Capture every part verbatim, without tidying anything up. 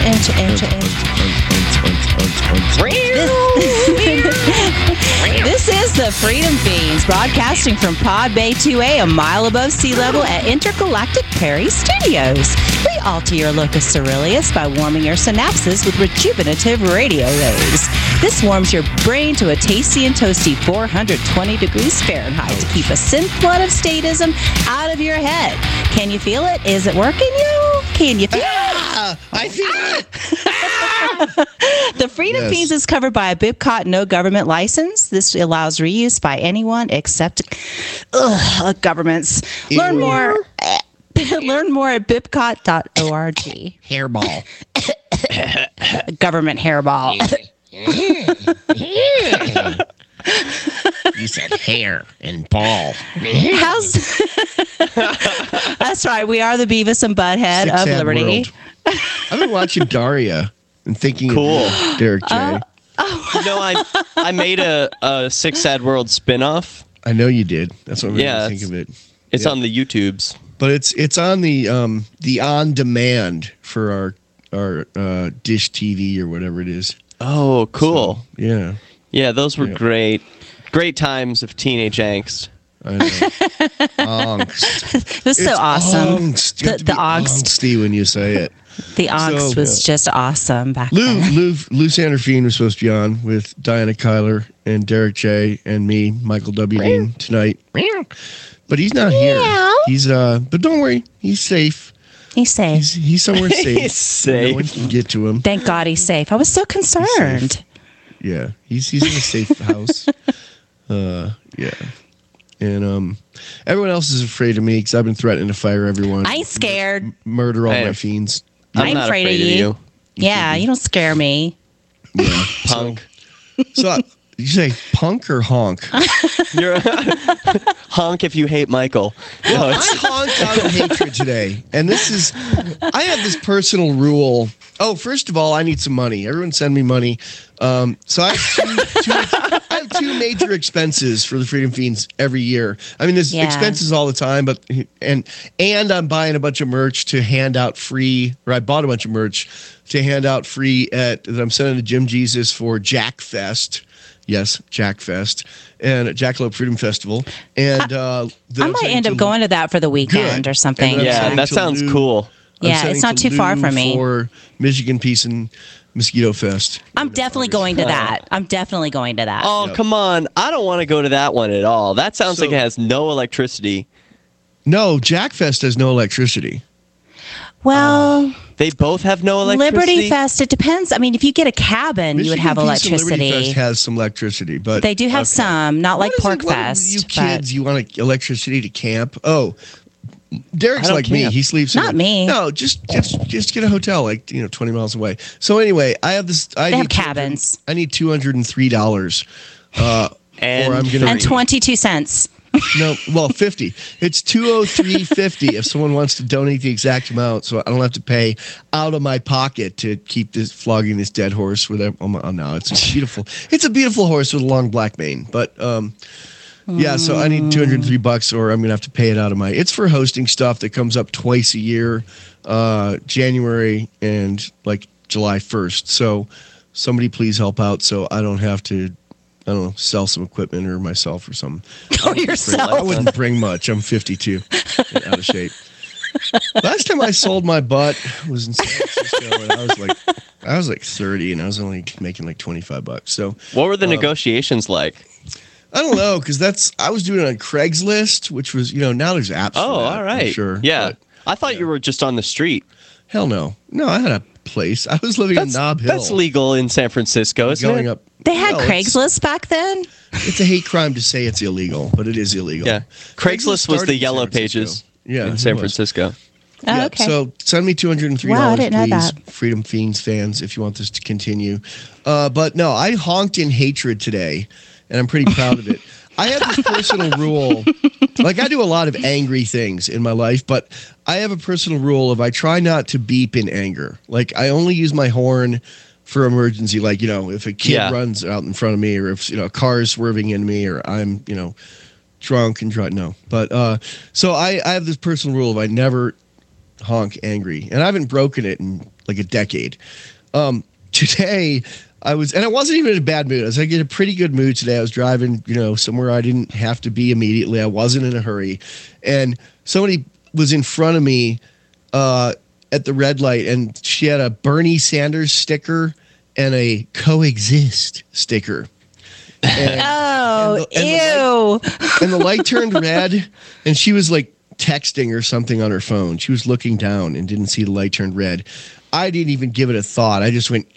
inch, inch, inch. This is the Freedom Fiends, broadcasting from Pod Bay two A, a mile above sea level at Intergalactic Perry Studios. We alter your locus coeruleus by warming your synapses with rejuvenative radio rays. This warms your brain to a tasty and toasty four hundred twenty degrees Fahrenheit to keep a synth flood of statism out of your head. Can you feel it? Is it working, you? Can you feel ah, it? I feel it. The Freedom Yes. Fiends is covered by a BibCot no government license. This allows reuse by anyone except ugh, governments. Learn Ew. more. Learn more at bibcot dot org. Hairball. Government hairball. You said hair and ball. How's That's right. We are the Beavis and Butthead Six of Sad Liberty. World. I've been watching Daria and thinking Cool. of Derek J. Uh, You know, I I made a, a Six Sad World spinoff. I know you did. That's what made Yeah, me think of it. It's Yeah. on the YouTubes. But it's it's on the um the on demand for our our uh, Dish T V or whatever it is. Oh, cool. So, yeah, Yeah, those were Yeah. great. Great times of teenage angst. I know. Angst. This is so It's awesome. Angst. You The, have to the be angst, angsty when you say it. the angst So, was just awesome back Lou then. Lou Lou Sanderfine was supposed to be on with Diana Kyler and Derek J and me, Michael W. Dean tonight. But he's not here. He's uh but don't worry, he's safe. He's safe. He's he's somewhere safe. He's No one safe. can get to him. Thank God he's safe. I was so concerned. Yeah, he's he's in a safe house. Uh, yeah, and um, everyone else is afraid of me because I've been threatening to fire everyone, I ain't scared. murder all Hey. my fiends. I'm I'm not afraid of you. Yeah, you don't scare me. Yeah, Punk. so uh, you say punk or honk? You're honk if you hate Michael. No, I it's, honked out of hatred today, and this is I have this personal rule. Oh, first of all, I need some money. Everyone send me money. Um, so I have two, two, I have two major expenses for the Freedom Fiends every year. I mean, there's Yeah. expenses all the time, but and and I'm buying a bunch of merch to hand out free, or I bought a bunch of merch to hand out free at that I'm sending to Jim Jesus for Jack Fest. Yes, Jack Fest and Jackalope Freedom Festival, and uh, that I I'm might sending end to up going to that for the weekend Good. or something. And then I'm yeah, sending that to sounds Lou. cool. I'm Yeah, sending it's not to too far Lou from me. For Michigan Peace and Mosquito Fest. I'm definitely going to that. I'm definitely going to that. Oh, Yep. come on. I don't want to go to that one at all. That sounds So- like it has no electricity. No, Jack Fest has no electricity. Well, They both have no electricity. Liberty Fest, it depends. I mean, if you get a cabin, you would have Michigan Peace and Liberty electricity. Fest has some electricity, but They do have Okay. some, not like What is Pork it- what- Fest. You but kids, you want electricity to camp? Oh, Derek's I don't like me. camp. He sleeps. in Not a- me. No, just just just get a hotel like you know twenty miles away. So anyway, I have this. I They need have cabins. I need two hundred and three dollars. Uh, And or I'm gonna and twenty-two cents. No, well, fifty. It's two oh three fifty if someone wants to donate the exact amount, so I don't have to pay out of my pocket to keep this flogging this dead horse with. Oh, my, oh no, it's a beautiful. It's a beautiful horse with a long black mane, but um, yeah. So I need two hundred and three bucks, or I'm gonna have to pay it out of my. It's for hosting stuff that comes up twice a year, uh, January and like July first. So somebody please help out, so I don't have to. I don't know, sell some equipment or myself or something. Or yourself. I wouldn't bring much. I'm fifty-two, and out of shape. Last time I sold my butt was in San Francisco, and I was like, I was like thirty, and I was only making like twenty-five bucks. So What were the negotiations like? I don't know, because that's I was doing it on Craigslist, which was you know now there's apps. Oh, for that, all right. I'm sure. Yeah. but I thought you were just on the street. hell no, no. I had a place. I was living That's, in Nob Hill. that's legal in San Francisco, isn't Going it? up. They had Well, it's- Craigslist back then? It's a hate crime to say it's illegal, but it is illegal. Yeah. Craigslist was started the in San yellow Francisco. pages Yeah, in it San was. Francisco. Oh, Yeah, okay. So send me two hundred and three dollars, Wow, I didn't know please, that. Freedom Fiends fans, if you want this to continue. Uh, but no, I honked in hatred today, and I'm pretty proud of it. I have this personal rule. Like, I do a lot of angry things in my life, but I have a personal rule of I try not to beep in anger. Like, I only use my horn for emergency. Like, you know, if a kid Yeah. runs out in front of me, or if, you know, a car is swerving into me, or I'm, you know, drunk and drunk. No. But uh, so I, I have this personal rule of I never honk angry, and I haven't broken it in like a decade. Um, today, I was, and I wasn't even in a bad mood. I was like in a pretty good mood today. I was driving, you know, somewhere I didn't have to be immediately. I wasn't in a hurry, and somebody was in front of me uh, at the red light, and she had a Bernie Sanders sticker and a coexist sticker. And, oh, and the, and ew. The light, and the light turned red, and she was like texting or something on her phone. She was looking down and didn't see the light turned red. I didn't even give it a thought. I just went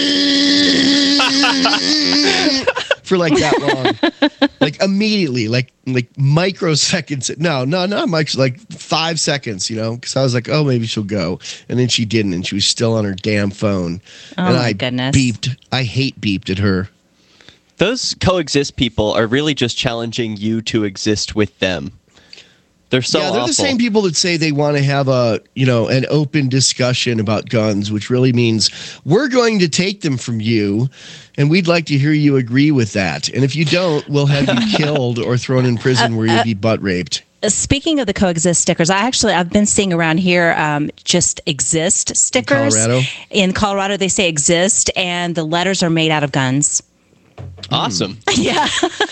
for like that long, like immediately, like like microseconds. No, no, not micro, like five seconds. You know, because I was like, oh, maybe she'll go, and then she didn't, and she was still on her damn phone. Oh and my I goodness. beeped. I hate beeped at her. Those coexist people are really just challenging you to exist with them. They're so yeah, they're awful. the same people that say they want to have a, you know, an open discussion about guns, which really means we're going to take them from you, and we'd like to hear you agree with that. And if you don't, we'll have you killed or thrown in prison where you'll be butt raped. Speaking of the coexist stickers, I actually I've been seeing around here um, just exist stickers. In Colorado? In Colorado, they say exist, and the letters are made out of guns. Awesome. Yeah.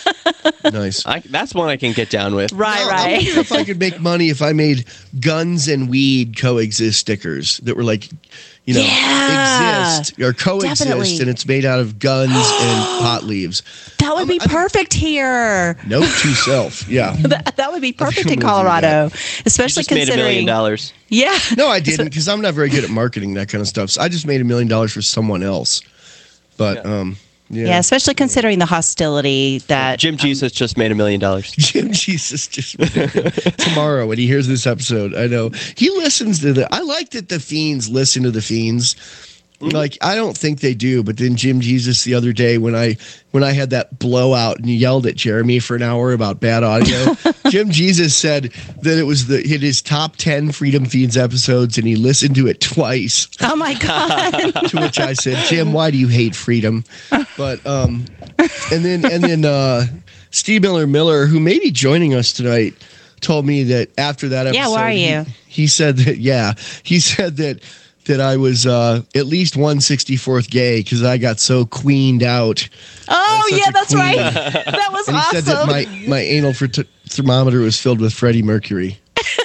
Nice. I, that's one I can get down with. Right, No, I right. wonder if I could make money if I made guns and weed coexist stickers that were like, you know, Yeah, exist or coexist, definitely. and it's made out of guns and pot leaves. That would be I'm- perfect here. Note to self. Yeah. That, that would be perfect I'm in gonna do Colorado, You especially just made a million considering. dollars. Yeah. No, I didn't, because I'm not very good at marketing that kind of stuff. So I just made a million dollars for someone else. But Yeah. um, yeah. Yeah, especially considering the hostility that Jim Jesus just made a million dollars. Jim Jesus just tomorrow when he hears this episode, I know he listens to the. I like that the Fiends listen to the Fiends. Like, I don't think they do, but then Jim Jesus the other day when I when I had that blowout and yelled at Jeremy for an hour about bad audio, Jim Jesus said that it was the hit his top ten Freedom Fiends episodes, and he listened to it twice. Oh my God. To which I said, Jim, why do you hate freedom? But um, and then and then uh, Steve Miller Miller, who may be joining us tonight, told me that after that episode, Yeah, where are he- you? He, said that yeah, he said that that I was uh, at least one sixty-fourth gay because I got so queened out. Oh such yeah, a that's queen. right. That was And he awesome. said that my my anal for t- thermometer was filled with Freddie Mercury.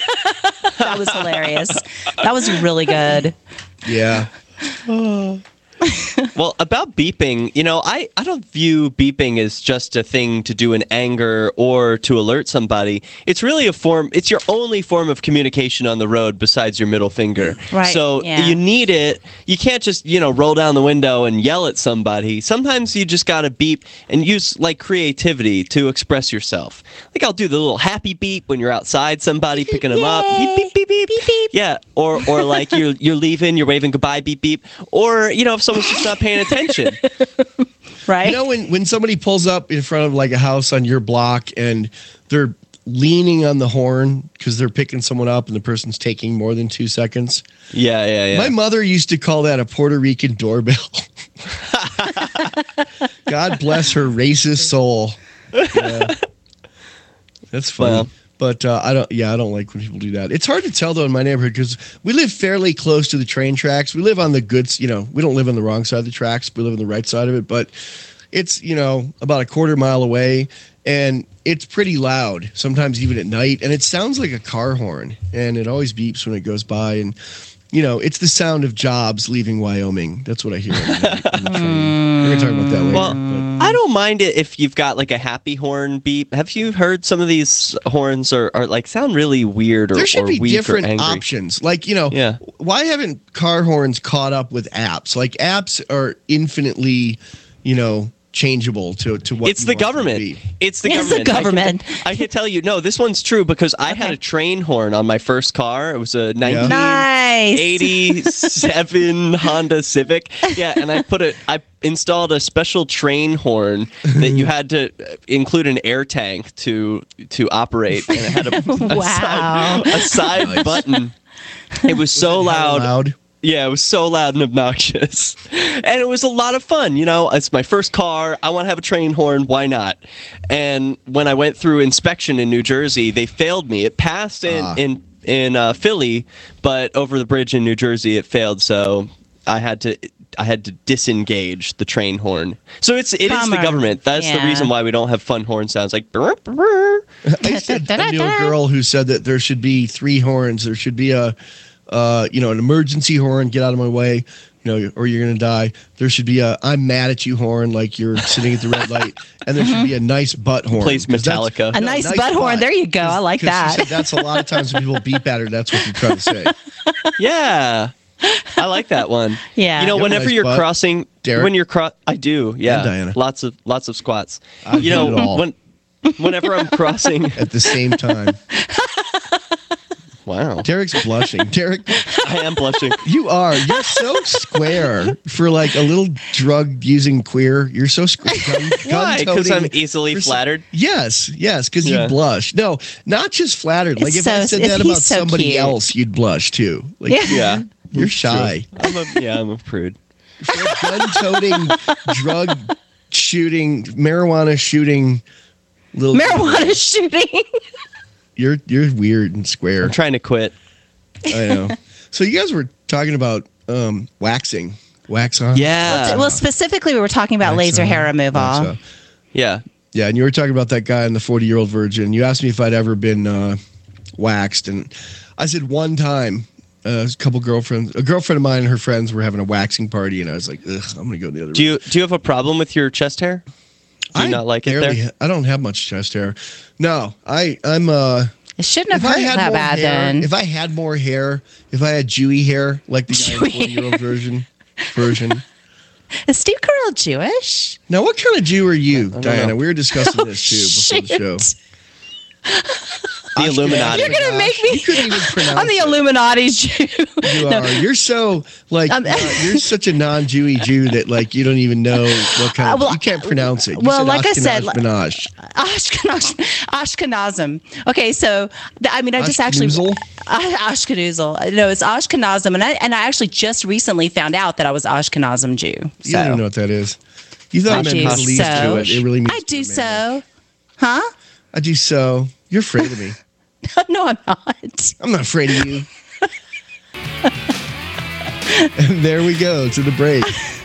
That was hilarious. That was really good. Yeah. Well, about beeping, you know, I, I don't view beeping as just a thing to do in anger or to alert somebody. It's really a form, it's your only form of communication on the road besides your middle finger. Right, So yeah. you need it. You can't just, you know, roll down the window and yell at somebody. Sometimes you just got to beep and use like creativity to express yourself. Like I'll do the little happy beep when you're outside somebody picking them up. Beep, beep, beep, beep. Beep, beep. Yeah. Or, or like you're, you're leaving, you're waving goodbye, beep, beep. Or, you know, if someone's just not paying attention. Right? You know, when, when somebody pulls up in front of like a house on your block and they're leaning on the horn because they're picking someone up and the person's taking more than two seconds. Yeah, yeah, yeah. My mother used to call that a Puerto Rican doorbell. God bless her racist soul. Yeah. That's funny. Well. But uh, I don't. Yeah, I don't like when people do that. It's hard to tell though in my neighborhood because we live fairly close to the train tracks. We live on the good. You know, we don't live on the wrong side of the tracks. We live on the right side of it. But it's, you know, about a quarter mile away, and it's pretty loud. Sometimes even at night, and it sounds like a car horn, and it always beeps when it goes by. And you know, it's the sound of Jobs leaving Wyoming. That's what I hear. On the, on the train. We're gonna talk about that later. Well, but- I don't mind it if you've got like a happy horn beep. Have you heard some of these horns are, are like sound really weird or, there should or be weak different or angry? options. Like, you know, Yeah. why haven't car horns caught up with apps? Like apps are infinitely, you know, changeable to, to what It's you the want them to government. be. It's the It's the government. government. I can, I can tell you, no, this one's true because I had Okay. a train horn on my first car. It was a nineteen Nice. eighty-seven Honda Civic. Yeah, and I put it. I installed a special train horn that you had to include an air tank to to operate, and it had a, a Wow. side, a side Nice. button. It was so loud. Loud. Yeah, it was so loud and obnoxious. And it was a lot of fun. You know, it's my first car. I want to have a train horn. Why not? And when I went through inspection in New Jersey, they failed me. It passed in, Ah. in in uh, Philly, but over the bridge in New Jersey it failed, so I had to I had to disengage the train horn. So it's it is the Bummer. government. That's Yeah. the reason why we don't have fun horn sounds like. Brr, brr. I said I knew a girl who said that there should be three horns. There should be a, uh, you know, an emergency horn, get out of my way, you know, or you're gonna die. There should be a I'm mad at you horn, like you're sitting at the red light, and there should be a nice butt horn. Plays 'cause that's- Metallica. A no, nice butt horn. There you go. I like 'cause she that. said that's a lot of times when people beep at her. That's what they're trying to say. Yeah. I like that one. Yeah. You know, You have a whenever nice you're butt, crossing, Derek. when you're cro- I do. Yeah. And Diana. Lots of lots of squats. I you hate know, it all. when whenever I'm crossing. At the same time, Wow. Derek's blushing. Derek, I am blushing. you are. You're so square for like a little drug using queer. You're so square. Gun, Why? Because I'm gun-toting- easily for some- flattered. Yes, yes, because Yeah. you blush. No, not just flattered. Like It's if I so- said it's- that he's about so somebody cute. else, you'd blush too. Like, Yeah. Yeah. you're shy. I'm a, yeah, I'm a prude. For a gun-toting, drug shooting, marijuana shooting, little Marijuana shooting. You're you're weird and square. I'm trying to quit. I know. So you guys were talking about um, waxing, wax on. Yeah. Well, specifically, we were talking about Wax laser on, hair removal. wax off. Yeah. Yeah, and you were talking about that guy and the forty-year-old virgin. You asked me if I'd ever been uh, waxed, and I said one time. Uh, a couple girlfriends, a girlfriend of mine and her friends were having a waxing party, and I was like, "Ugh, I'm gonna go the other." Do room. you do you have a problem with your chest hair? Do you I not like it barely there? ha- I don't have much chest hair. No, I I'm uh. It shouldn't have If I hurt had that more bad hair, then. if I had more hair, if I had Jewy hair like the guy in the Jewy forty-year-old version, version. Is Steve Carell Jewish? Now, what kind of Jew are you, don't Diana? know. We were discussing Oh, this too before the show. shit. The Illuminati. You're gonna make me. You couldn't even pronounce I'm the it. Illuminati Jew. You No. are. You're so like Um, uh, you're such a non-Jewy Jew that like you don't even know what kind Uh, of well, you can't pronounce it. You well, said like I said, Ashkenaz like- Menage. Ashkenaz, Ashkenazim. Okay, so th- I mean, I just actually Ashkenazl? uh, Ashkenazl. No, it's Ashkenazim, and I and I actually just recently found out that I was Ashkenazim Jew. You So don't know what that is. You thought I I meant do Middle East so. Jewish. It really means I do man. so, huh? I do so. You're afraid of me. No, I'm not. I'm not afraid of you. And there we go to the break.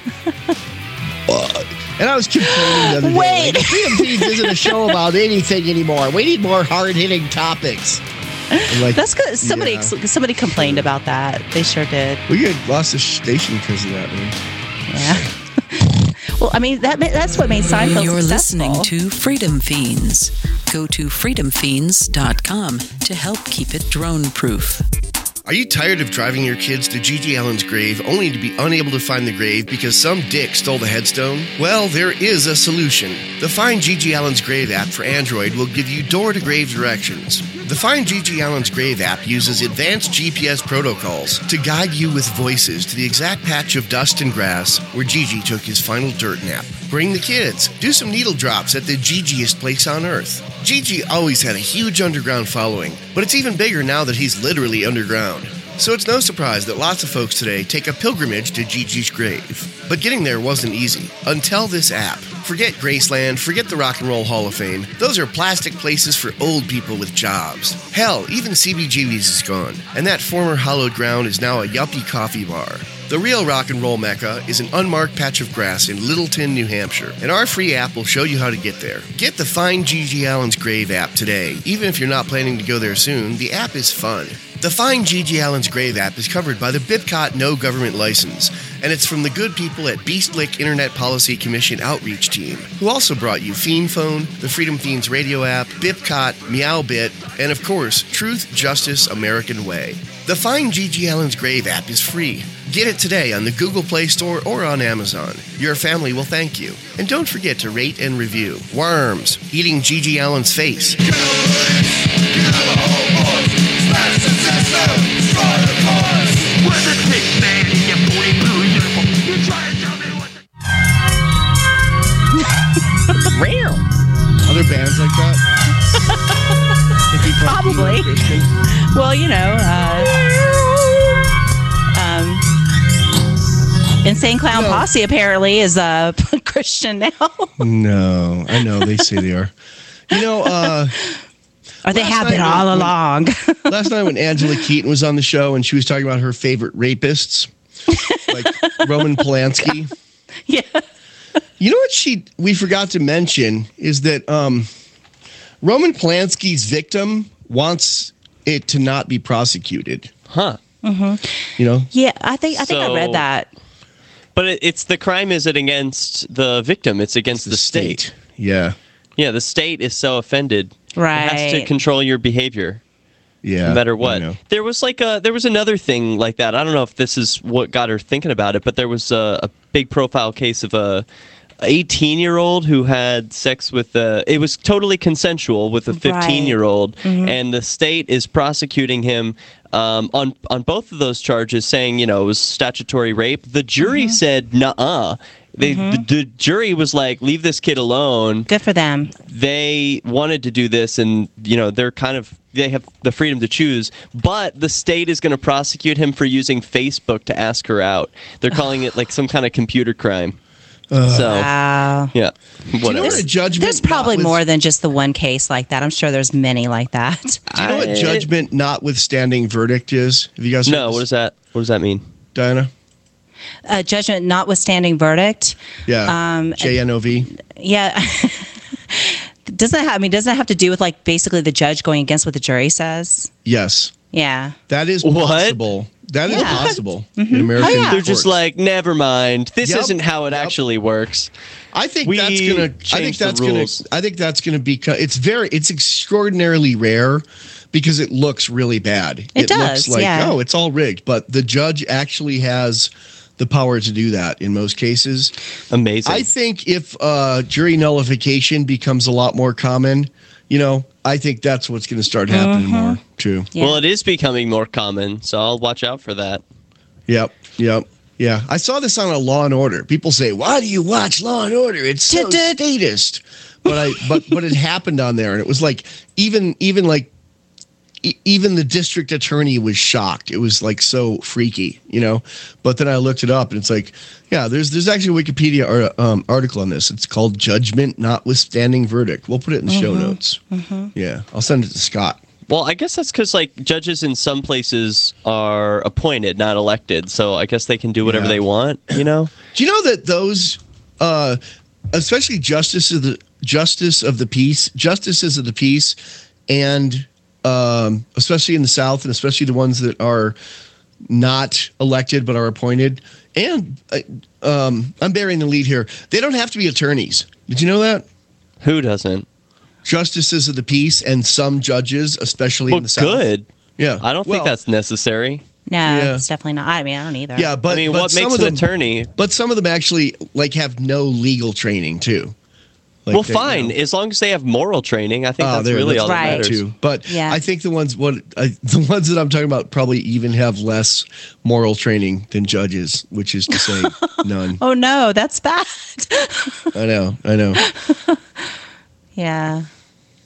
Uh, and I was complaining the other day. Wait. Like, Freedom Feeds isn't a show about anything anymore. We need more hard-hitting topics. And like, That's good. Somebody yeah. somebody complained about that. They sure did. we get lost the station because of that, man. Yeah. Well, I mean that ma- that's what made Seinfeld You're successful. listening to Freedom Fiends. Go to freedom fiends dot com to help keep it drone proof. Are you tired of driving your kids to Gigi Allen's grave only to be unable to find the grave because some dick stole the headstone? Well, there is a solution. The Find Gigi Allen's Grave app for Android will give you door-to-grave directions. The Find Gigi Allen's Grave app uses advanced G P S protocols to guide you with voices to the exact patch of dust and grass where Gigi took his final dirt nap. Bring the kids. Do some needle drops at the Gigiest place on earth. Gigi always had a huge underground following, but it's even bigger now that he's literally underground. So it's no surprise that lots of folks today take a pilgrimage to Gigi's grave. But getting there wasn't easy until this app. Forget Graceland, forget the Rock and Roll Hall of Fame. Those are plastic places for old people with jobs. Hell, even C B G B's is gone, and that former hallowed ground is now a yuppie coffee bar. The real rock and roll mecca is an unmarked patch of grass in Littleton, New Hampshire, and our free app will show you how to get there. Get the Find Gigi Allen's Grave app today. Even if you're not planning to go there soon, the app is fun. The Find Gigi Allen's Grave app is covered by the BIPCOT No Government License, and it's from the good people at Beast Lick Internet Policy Commission Outreach Team, who also brought you Fiend Phone, the Freedom Fiends radio app, BIPCOT, Meowbit, and of course, Truth, Justice, American Way. The Find Gigi Allen's Grave app is free. Get it today on the Google Play Store or on Amazon. Your family will thank you. And don't forget to rate and review. Worms, eating Gigi Allen's face. Other bands like that? Hippie punk, Probably. emo Christian? Well, you know, uh, um, Insane Clown No. Posse apparently is a uh, Christian now. No, I know they say they are. You know, uh, Or they Last have night been when- all when- along. Last night when Angela Keaton was on the show and she was talking about her favorite rapists, like Roman Polanski. Yeah. You know what she we forgot to mention is that um, Roman Polanski's victim wants it to not be prosecuted. Huh. You know, Yeah, I think I think I So- read that. But it, it's the crime isn't against the victim; it's against the, state. Yeah, Yeah, the state is so offended. It has to Right. control your behavior. yeah. No matter I what. know. There was like a there was another thing like that. I don't know if this is what got her thinking about it, but there was a, a big profile case of a eighteen year old who had sex with a it was totally consensual with a fifteen year old, and the state is prosecuting him um, on on both of those charges, saying you know it was statutory rape. The jury said nuh-uh. They, the, the jury was like, leave this kid alone. Good for them. They wanted to do this, and you know they're kind of they have the freedom to choose, but the state is going to prosecute him for using Facebook to ask her out. They're calling it like some kind of computer crime. so Wow. yeah, Do you know whatever. what a judgment? There's probably not with- more than just the one case like that. I'm sure there's many like that. Do you know what I- judgment notwithstanding verdict is? Have you guys? heard no, what this, does that what does that mean? Diana? Uh, judgment notwithstanding verdict. Yeah. Um, J N O V. Yeah. doesn't it have, I mean, doesn't it have to do with like basically the judge going against what the jury says? Yes, Yeah. that is What? possible. That is Yeah. possible in American Oh, yeah. They're just courts. like, never mind. This Yep, isn't how it yep. actually works. I think We that's gonna. I think changed the that's gonna. rules. I think that's gonna be. It's very. It's extraordinarily rare because it looks really bad. It does, looks like yeah. oh, it's all rigged, but the judge actually has the power to do that in most cases. Amazing. I think if uh, jury nullification becomes a lot more common, you know, I think that's what's going to start happening more too. Yeah. Well, it is becoming more common, so I'll watch out for that. Yep. Yep. Yeah. I saw this on a Law and Order. People say, "Why do you watch Law and Order? It's so Tut-tut. statist." But I but but it happened on there, and it was like even even like e- even the district attorney was shocked. It was like so freaky, you know. But then I looked it up, and it's like, yeah, there's there's actually a Wikipedia ar- um, article on this. It's called "Judgment Notwithstanding Verdict." We'll put it in the show notes. Yeah, I'll send it to Scott. Well, I guess that's because like judges in some places are appointed, not elected. So I guess they can do whatever Yeah. they want. You know. Do you know that those, uh, especially justices of the justice of the peace, justices of the peace, and um, especially in the South, and especially the ones that are not elected but are appointed, and uh, um, I'm bearing the lead here. They don't have to be attorneys. Did you know that? Who doesn't? Justices of the peace and some judges, especially Well, in the South. good. Yeah, I don't Well, think that's necessary. No, Yeah. it's definitely not. I mean, I don't either. Yeah, but I mean, but what some makes of an them, attorney? But some of them actually like have no legal training too. Like Well, they, you fine, know. as long as they have moral training. I think Oh, that's there, really that's all that right. matters. too. But Yeah. I think the ones what I, the ones that I'm talking about probably even have less moral training than judges, which is to say none. Oh no, that's bad. I know, I know. Yeah.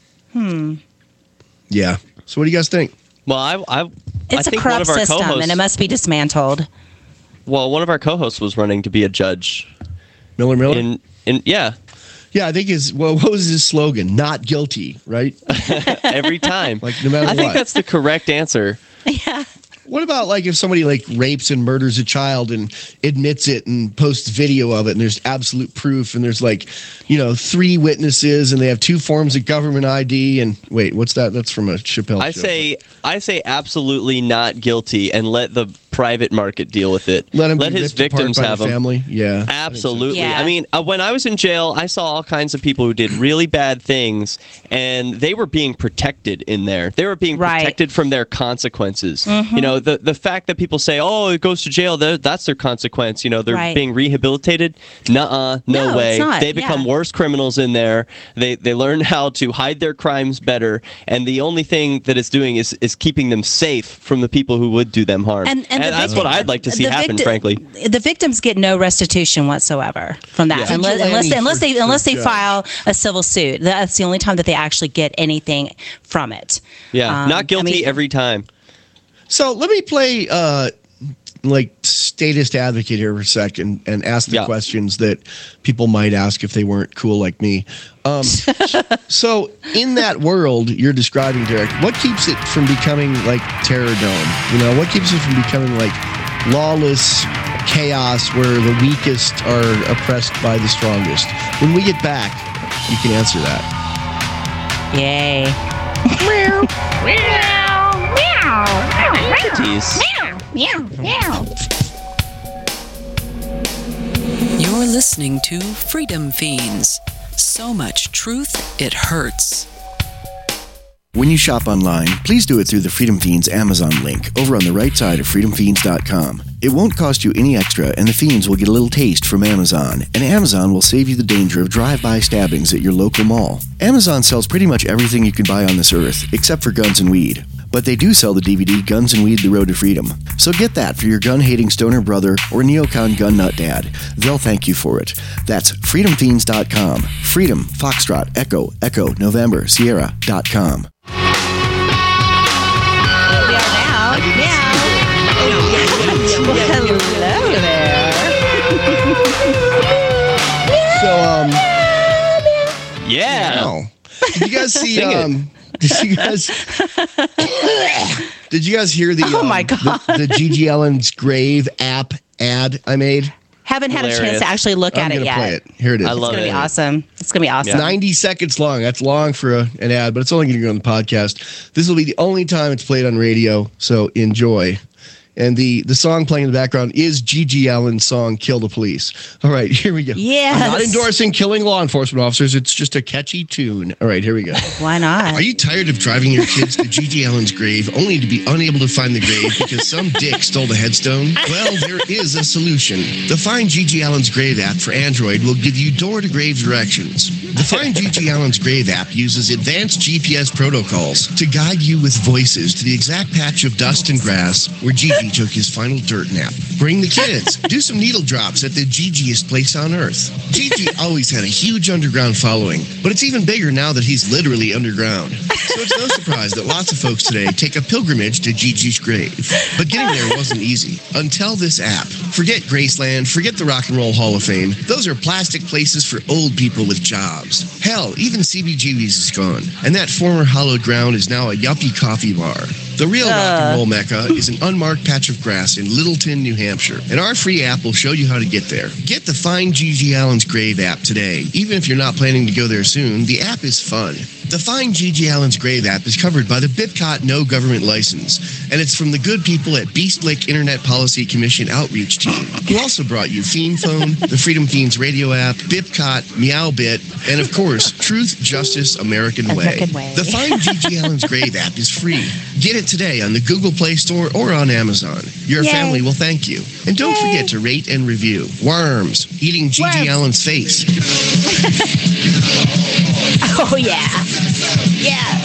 Yeah. So what do you guys think? Well, I, I, I It's a think one corrupt of our system, co-hosts. and it must be dismantled. well, one of our co-hosts was running to be a judge. Miller Miller? In, in yeah, yeah, I think his well, what was his slogan? Not guilty, right? every time. Like no matter I think what. that's the correct answer. Yeah. What about like if somebody like rapes and murders a child and admits it and posts video of it and there's absolute proof and there's like, you know, three witnesses and they have two forms of government I D and wait, what's that? That's from a Chappelle I show. say, I say, absolutely not guilty, and let the private market deal with it. let him let be his ripped apart victims by have the them. family. Yeah. Absolutely. Yeah. I mean, uh, when I was in jail, I saw all kinds of people who did really bad things, and they were being protected in there. They were being Right. protected from their consequences. You know, the the fact that people say, "Oh, it goes to jail," that- that's their consequence. You know, they're Right. being rehabilitated. Nuh-uh, no, No, way. it's not. They become Yeah. worse criminals in there. They they learn how to hide their crimes better, and the only thing that it's doing is is keeping them safe from the people who would do them harm. And, and, the that's victim- what I'd like to see the happen, victi- frankly. The victims get no restitution whatsoever from that, Yeah. unless, unless, Vigilante unless they for- unless for they judge. file a civil suit. That's the only time that they actually get anything from it. Yeah, Um, not guilty I mean- every time. So let me play uh like statist advocate here for a second and ask the Yeah. questions that people might ask if they weren't cool like me. Um, so in that world you're describing, Derek, what keeps it from becoming like Terror Dome? You know, what keeps it from becoming like lawless chaos where the weakest are oppressed by the strongest? When we get back, you can answer that. Yay. Entities. You're listening to Freedom Fiends. So much truth, it hurts. When you shop online, please do it through the Freedom Fiends Amazon link over on the right side of freedom fiends dot com. It won't cost you any extra, and the Fiends will get a little taste from Amazon, and Amazon will save you the danger of drive-by stabbings at your local mall. Amazon sells pretty much everything you can buy on this earth, except for guns and weed. But they do sell the D V D Guns and Weed: The Road to Freedom. So get that for your gun-hating stoner brother or neocon gun nut dad. They'll thank you for it. That's freedom fiends dot com. Freedom, Foxtrot, Echo, Echo, November, Sierra dot com. We are now. Meow. Well, hello there. So, um, Yeah. wow. Did you guys see, Sing it. um, did you guys, did you guys hear the, Oh, um, my God. the, the Gigi Allen's Grave app ad I made? Haven't had a chance Hilarious. to actually look I'm at going it to yet. play it. Here it is. I love It's gonna it. be awesome. It's gonna be awesome. ninety seconds long. That's long for a, an ad, but it's only going to go on the podcast. This will be the only time it's played on radio, so enjoy. And the, the song playing in the background is Gigi Allen's song, Kill the Police. All right, here we go. Yes. I'm not endorsing killing law enforcement officers. It's just a catchy tune. All right, here we go. Why not? Are you tired of driving your kids to Gigi Allen's grave only to be unable to find the grave because some dick stole the headstone? Well, there is a solution. The Find Gigi Allen's Grave app for Android will give you door-to-grave directions. The Find Gigi Allen's Grave app uses advanced G P S protocols to guide you with voices to the exact patch of dust and grass where Gigi took his final dirt nap. Bring the kids. Do some needle drops at the Gigiest place on earth. Gigi always had a huge underground following, but it's even bigger now that he's literally underground. So it's no surprise that lots of folks today take a pilgrimage to Gigi's grave. But getting there wasn't easy until this app. Forget Graceland, forget the Rock and Roll Hall of Fame. Those are plastic places for old people with jobs. Hell, even C B G B's is gone. And that former hallowed ground is now a yuppie coffee bar. The real rock and roll mecca is an unmarked patch of grass in Littleton, New Hampshire. And our free app will show you how to get there. Get the Find Gigi Allen's Grave app today. Even if you're not planning to go there soon, the app is fun. The Find Gigi Allen's Grave app is covered by the BIPCOT No Government License, and it's from the good people at Beast Lick Internet Policy Commission Outreach Team, who also brought you Fiend Phone, the Freedom Fiends radio app, BIPCOT, Meowbit, and of course, Truth, Justice, American Way. American Way. The Find Gigi Allen's Grave app is free. Get it today on the Google Play Store or on Amazon. Your Yay. family will thank you. And don't Yay. forget to rate and review. Worms, eating Gigi Worms. Allen's face. Oh yeah. Yeah.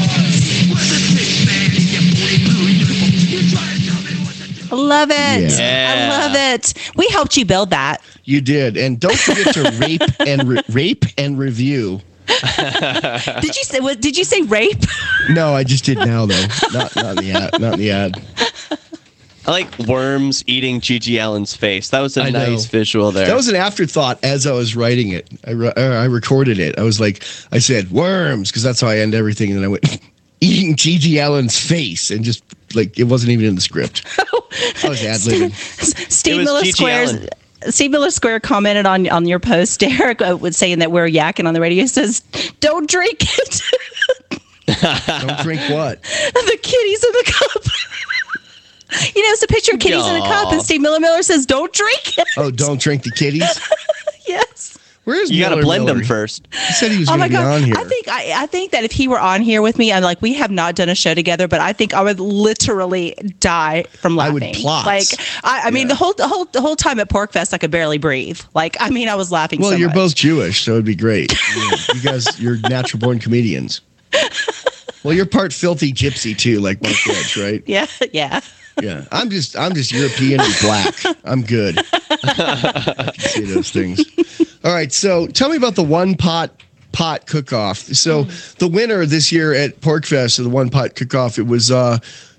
I love it. Yeah. I love it. We helped you build that. You did. And don't forget to rape and re- rape and review. Did you say what did you say rape? No, I just did now though. Not not in the ad. Not in the ad. I like worms eating Gigi Allen's face. That was a I know. nice visual there. That was an afterthought as I was writing it. I re- uh, I recorded it. I was like, I said worms because that's how I end everything, and then I went eating Gigi Allen's face, and just like it wasn't even in the script. I was ad libbing. Steve It was Miller Gigi Squares. Allen. Steve Miller Square commented on on your post, Derek, uh, was saying that we're yakking on the radio. He says, "Don't drink it." Don't drink what? The kitties in the cup. You know, it's a picture of kitties in a cup, and Steve Miller Miller says, "Don't drink it." Oh, don't drink the kitties. Yes. Where is you got to Miller blend Miller? them first. He said he was Oh going my to be god! on here. I think I, I think that if he were on here with me, I'm like, we have not done a show together, but I think I would literally die from I laughing. would plot. Like, I, I mean, Yeah. the whole the whole the whole time at Porkfest, I could barely breathe. Like, I mean, I was laughing. Well, so you're much. both Jewish, so it'd be great. you, know, you guys, you're natural born comedians. Well, you're part filthy gypsy too, like Mark Edge, right? Yeah, yeah. Yeah, I'm just I'm just European and black. I'm good. I can see those things. All right, so tell me about the one pot pot cook off. So the winner this year at Porkfest of the one pot cook off, it was uh,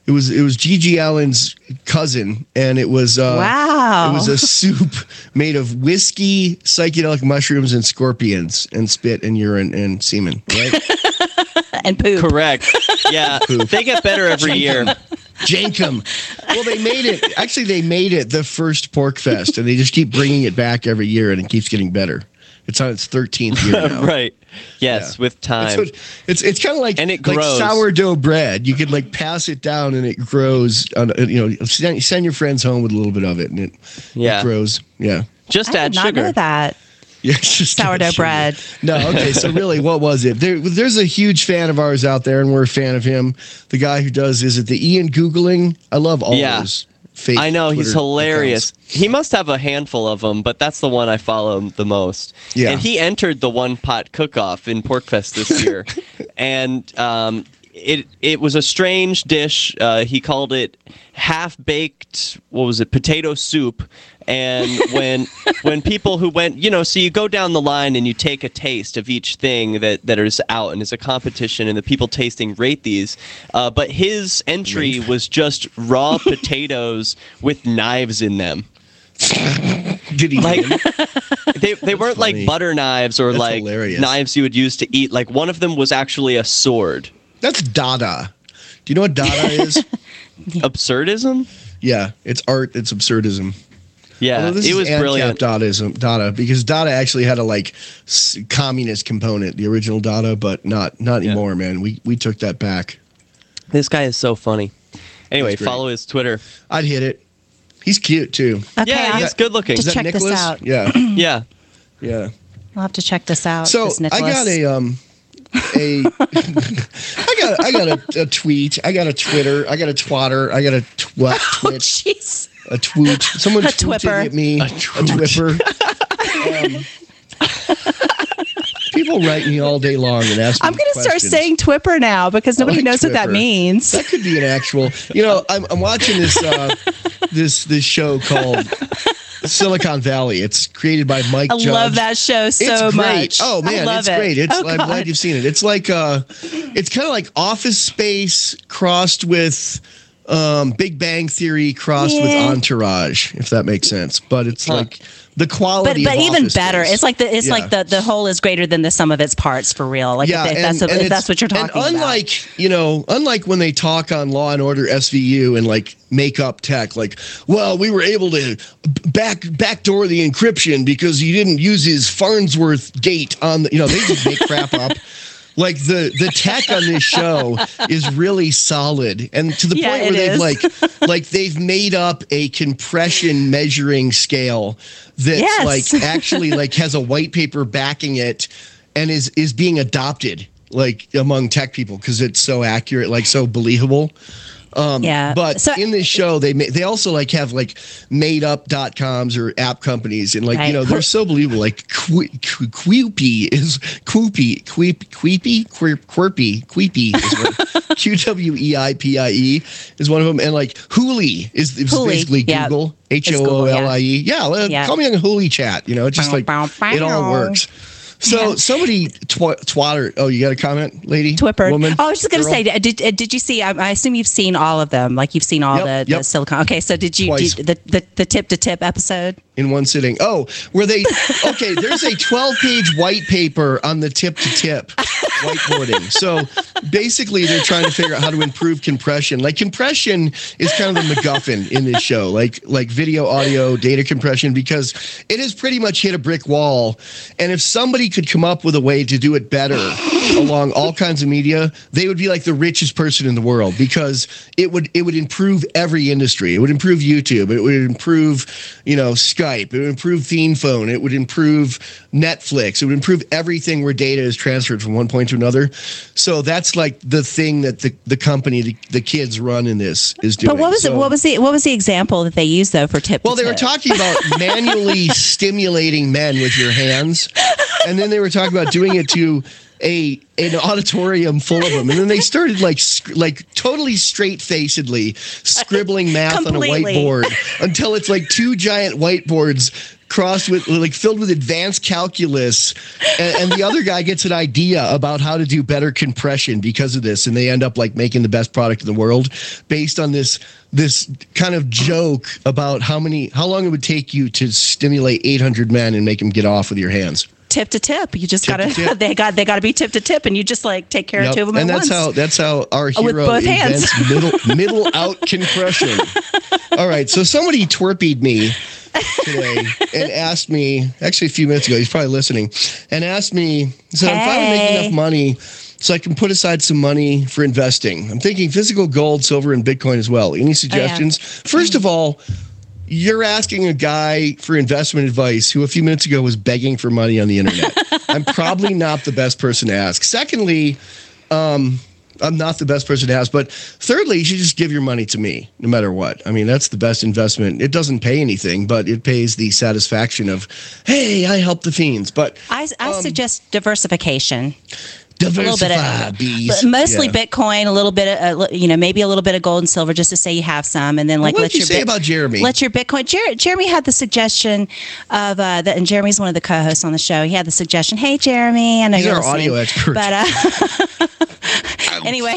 It was it was Gigi Allen's cousin, and it was uh, Wow. It was a soup made of whiskey, psychedelic mushrooms, and scorpions, and spit and urine and semen. Right? And poop. Correct. Yeah, they get better every year. Jankum. Well, they made it. Actually, they made it the first Pork Fest, and they just keep bringing it back every year, and it keeps getting better. It's on its thirteenth year now. Right. Yes, Yeah. with time. It's it's, it's kind of like And it like grows. sourdough bread. You could like pass it down, and it grows. On, you know, send, send your friends home with a little bit of it, and it, Yeah. it grows. Yeah. Just I add did not sugar. know that. Yeah, it's just Sourdough sugar. bread. No, okay. So really, what was it? There, there's a huge fan of ours out there, and we're a fan of him. The guy who does is it the Ian Googling? I love all Yeah. those fake. I know, he's Twitter hilarious. accounts. He must have a handful of them, but that's the one I follow the most. Yeah. And he entered the one pot cook-off in Porkfest this year. and um, it it was a strange dish. Uh, he called it half-baked, what was it, potato soup. And when when people who went, you know, so you go down the line and you take a taste of each thing that, that is out, and it's a competition, and the people tasting rate these. Uh, but his entry was just raw potatoes with knives in them. Did he? Like win? they they weren't funny. like butter knives or That's like hilarious. knives you would use to eat. Like one of them was actually a sword. That's Dada. Do you know what Dada is? Absurdism? Yeah, it's art. It's absurdism. Yeah, Although this it is was ANCAP brilliant. Dadaism, Dada, because Dada actually had a like s- communist component, the original Dada, but not not Yeah. anymore, man. We we took that back. This guy is so funny. Anyway, He's great. follow his Twitter. I'd hit it. He's cute too. Okay, Yeah, I'll, he's good looking. Just Is that check this Nicholas? out. Yeah, Yeah. yeah. I'll have to check this out. So this I Nicholas. got a um a I got I got a, a tweet. I got a Twitter. I got a twatter. I got a twat Oh, twitch. jeez. A twoot. Someone A twittered twipper. at me. A, twipper. um, people write me all day long and ask me I'm going to start questions. saying Twipper now because nobody like knows what that Twipper. means. That could be an actual. You know, I'm, I'm watching this uh, this this show called Silicon Valley. It's created by Mike I Judge. love that show so it's great. much. Oh man, I love it's it. great. It's Oh, I'm God. glad you've seen it. It's like uh it's kind of like Office Space crossed with um Big Bang Theory crossed with Yeah. Entourage, if that makes sense. But it's Huh. like the But quality but of even Office better, Space. it's like the it's Yeah. like the, the whole is greater than the sum of its parts for real. Like if, if that's a, if it's- that's what you're talking and unlike, you know, unlike when they talk on Law and Order S V U and like make up tech, like, well, we were able to back backdoor the encryption because he didn't use his Farnsworth gate on the, you know, they just make crap up. Like the the tech on this show is really solid, and to the Yeah, point it where they've is. like like they've made up a compression measuring scale that's Yes. like actually like has a white paper backing it and is is being adopted like among tech people because it's so accurate, like so believable. Um, Yeah. But So- in this show, they ma- they also like have like made up dot coms or app companies, and like Right. you know they're so believable. Like Qu- Qu- Queepy is Queepy Queep Queepy Quirp- Quirpy Queepy is one. Q W E I P I E is one of them, and like Hooli is, is Hooli, basically yeah. Google H It's O Google, O yeah. L I E. Yeah, let- Yeah. call me on Hooli chat. You know, it's just Bow, like bow, it all bow. works. So Yeah. somebody tw- twatter. Oh, you got a comment, lady? Twipper. Woman? Oh, I was just going to Girl? say, did uh, did you see? I, I assume you've seen all of them. Like you've seen all Yep, the, the yep. Silicon. Okay, so did you Twice. did, the, the the tip to tip episode? in one sitting. Oh, where they okay, there's a twelve page white paper on the tip to tip whiteboarding. So basically they're trying to figure out how to improve compression. Like compression is kind of the MacGuffin in this show, like like video, audio, data compression, because it has pretty much hit a brick wall. And if somebody could come up with a way to do it better along all kinds of media, they would be like the richest person in the world because it would it would improve every industry. It would improve YouTube. It would improve, you know, Skype. It would improve Theme Phone. It would improve Netflix. It would improve everything where data is transferred from one point to another. So that's like the thing that the, the company, the, the kids run in this is doing. But what was So- it? What was the what was the example that they used though for tip? well, to they were tip? talking about manually stimulating men with your hands, and then they were talking about doing it to a an auditorium full of them, and then they started like sc- like totally straight facedly scribbling math on a Completely. whiteboard until it's like two giant whiteboards crossed with like filled with advanced calculus, and, and the other guy gets an idea about how to do better compression because of this, and they end up like making the best product in the world based on this this kind of joke about how many how long it would take you to stimulate eight hundred men and make them get off with your hands. Tip to tip. You just Tip to gotta. tip. They got. They got to be tip to tip, and you just like take care Yep. of two of them and at that's once. how that's how our Oh, with hero both hands. invents middle middle out compression. All right, so somebody twerpied me today and asked me, actually a few minutes ago, he's probably listening, and asked me, he said, I'm finally making Hey. enough money so I can put aside some money for investing. I'm thinking physical gold, silver, and Bitcoin as well. Any suggestions? First of all, you're asking a guy for investment advice who a few minutes ago was begging for money on the internet. I'm probably not the best person to ask. Secondly, um, I'm not the best person to ask. But thirdly, you should just give your money to me, no matter what. I mean, that's the best investment. It doesn't pay anything, but it pays the satisfaction of, hey, I helped the fiends. But I, I um, suggest diversification. A little bit diversify, of, bees. but mostly Yeah. Bitcoin, a little bit of, uh, you know, maybe a little bit of gold and silver, just to say you have some, and then like What let did you your say Bit- about Jeremy? Let your Bitcoin. Jer- Jeremy had the suggestion of uh, that, and Jeremy's one of the co-hosts on the show. He had the suggestion. Hey, Jeremy, I know He's you're our listening, audio expert. but uh, anyway,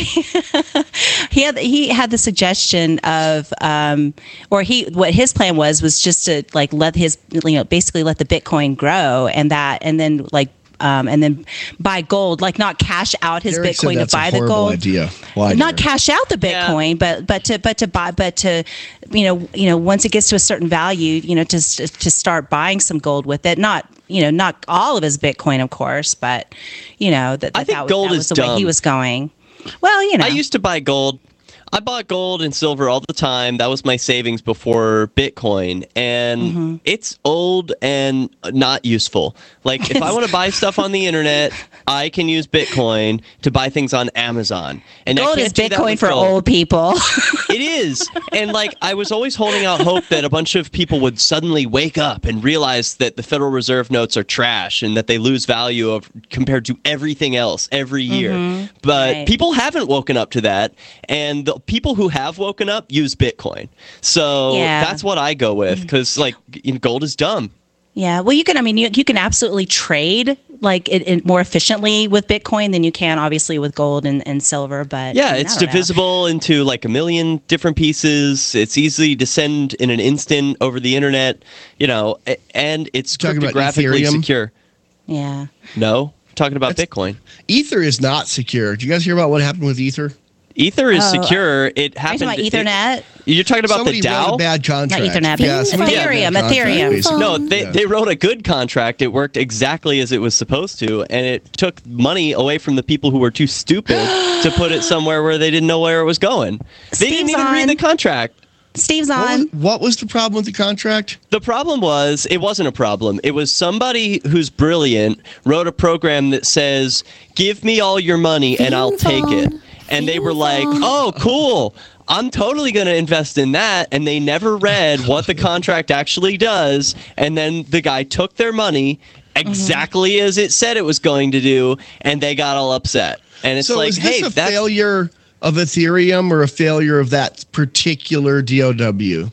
he had he had the suggestion of, um, or he what his plan was was just to like let his you know basically let the Bitcoin grow, and that and then like. Um, and then buy gold, like not cash out his Derek said Bitcoin to that's a buy the horrible gold. idea. Why, Not Derek? cash out the Yeah. Bitcoin, but but to but to buy but to you know you know once it gets to a certain value, you know to to start buying some gold with it. Not you know not all of his Bitcoin, of course, but you know that, that I think that, was- gold that is was the way he dumb. was going. Well, you know, I used to buy gold. I bought gold and silver all the time. That was my savings before Bitcoin. And Mm-hmm. it's old and not useful. Like, if I want to buy stuff on the internet, I can use Bitcoin to buy things on Amazon. And I gold can't is do that Bitcoin with for gold. old people. It is. And like I was always holding out hope that a bunch of people would suddenly wake up and realize that the Federal Reserve notes are trash and that they lose value of compared to everything else every year. But Right. people haven't woken up to that, and the people who have woken up use Bitcoin. So Yeah. that's what I go with, cuz like you know, gold is dumb. Yeah, well, you can. I mean, you, you can absolutely trade like it, it more efficiently with Bitcoin than you can obviously with gold and, and silver. But Yeah, I mean, it's I don't know. divisible into like a million different pieces. It's easy to send in an instant over the internet, you know, a- and it's Talking about cryptographically Ethereum? secure. Yeah. No, I'm talking about That's- Bitcoin. Ether is not secure. Did you guys hear about what happened with Ether? Ether is Oh, secure. It Are you happened. talking about Ethernet? it- you're talking about Somebody the wrote a DAO. bad contract. Ethernet. Yeah, somebody wrote a Ethereum, bad contract, Ethereum. basically. No, they, Yeah. they wrote a good contract. It worked exactly as it was supposed to, and it took money away from the people who were too stupid to put it somewhere where they didn't know where it was going. They didn't Steve's even on. read the contract. Steve's What was, on. what was the problem with the contract? The problem was, it wasn't a problem. It was somebody who's brilliant wrote a program that says, give me all your money and I'll take it. And they were like, oh, cool. I'm totally going to invest in that. And they never read what the contract actually does. And then the guy took their money exactly as it said it was going to do. And they got all upset. And it's So like, is this hey, a that's failure of Ethereum or a failure of that particular D O W?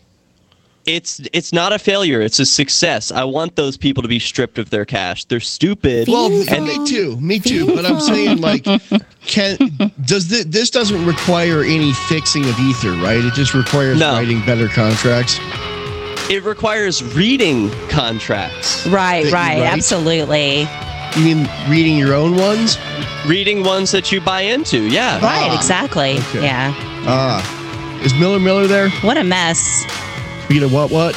It's it's not a failure. It's a success. I want those people to be stripped of their cash. They're stupid. Well, and me too, me too. But I'm saying, like, can does this, this doesn't require any fixing of Ether, right? It just requires No. writing better contracts. it requires reading contracts. Right, that you right, write? absolutely. You mean reading your own ones? Reading ones that you buy into. Yeah. Right, Ah, exactly. okay. Yeah. Ah, is Miller Miller there? What a mess. You know what? What?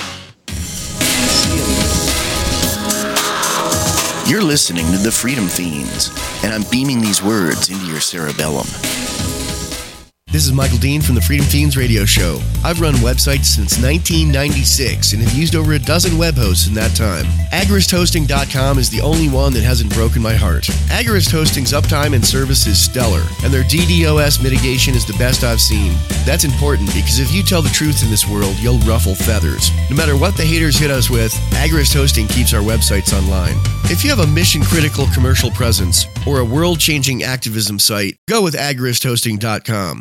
You're listening to the Freedom Fiends, and I'm beaming these words into your cerebellum. This is Michael Dean from the Freedom Fiends radio show. I've run websites since nineteen ninety-six and have used over a dozen web hosts in that time. Agorist Hosting dot com is the only one that hasn't broken my heart. Agorist Hosting's uptime and service is stellar, and their D DoS mitigation is the best I've seen. That's important because if you tell the truth in this world, you'll ruffle feathers. No matter what the haters hit us with, Agorist Hosting keeps our websites online. If you have a mission-critical commercial presence or a world-changing activism site, go with Agorist Hosting dot com.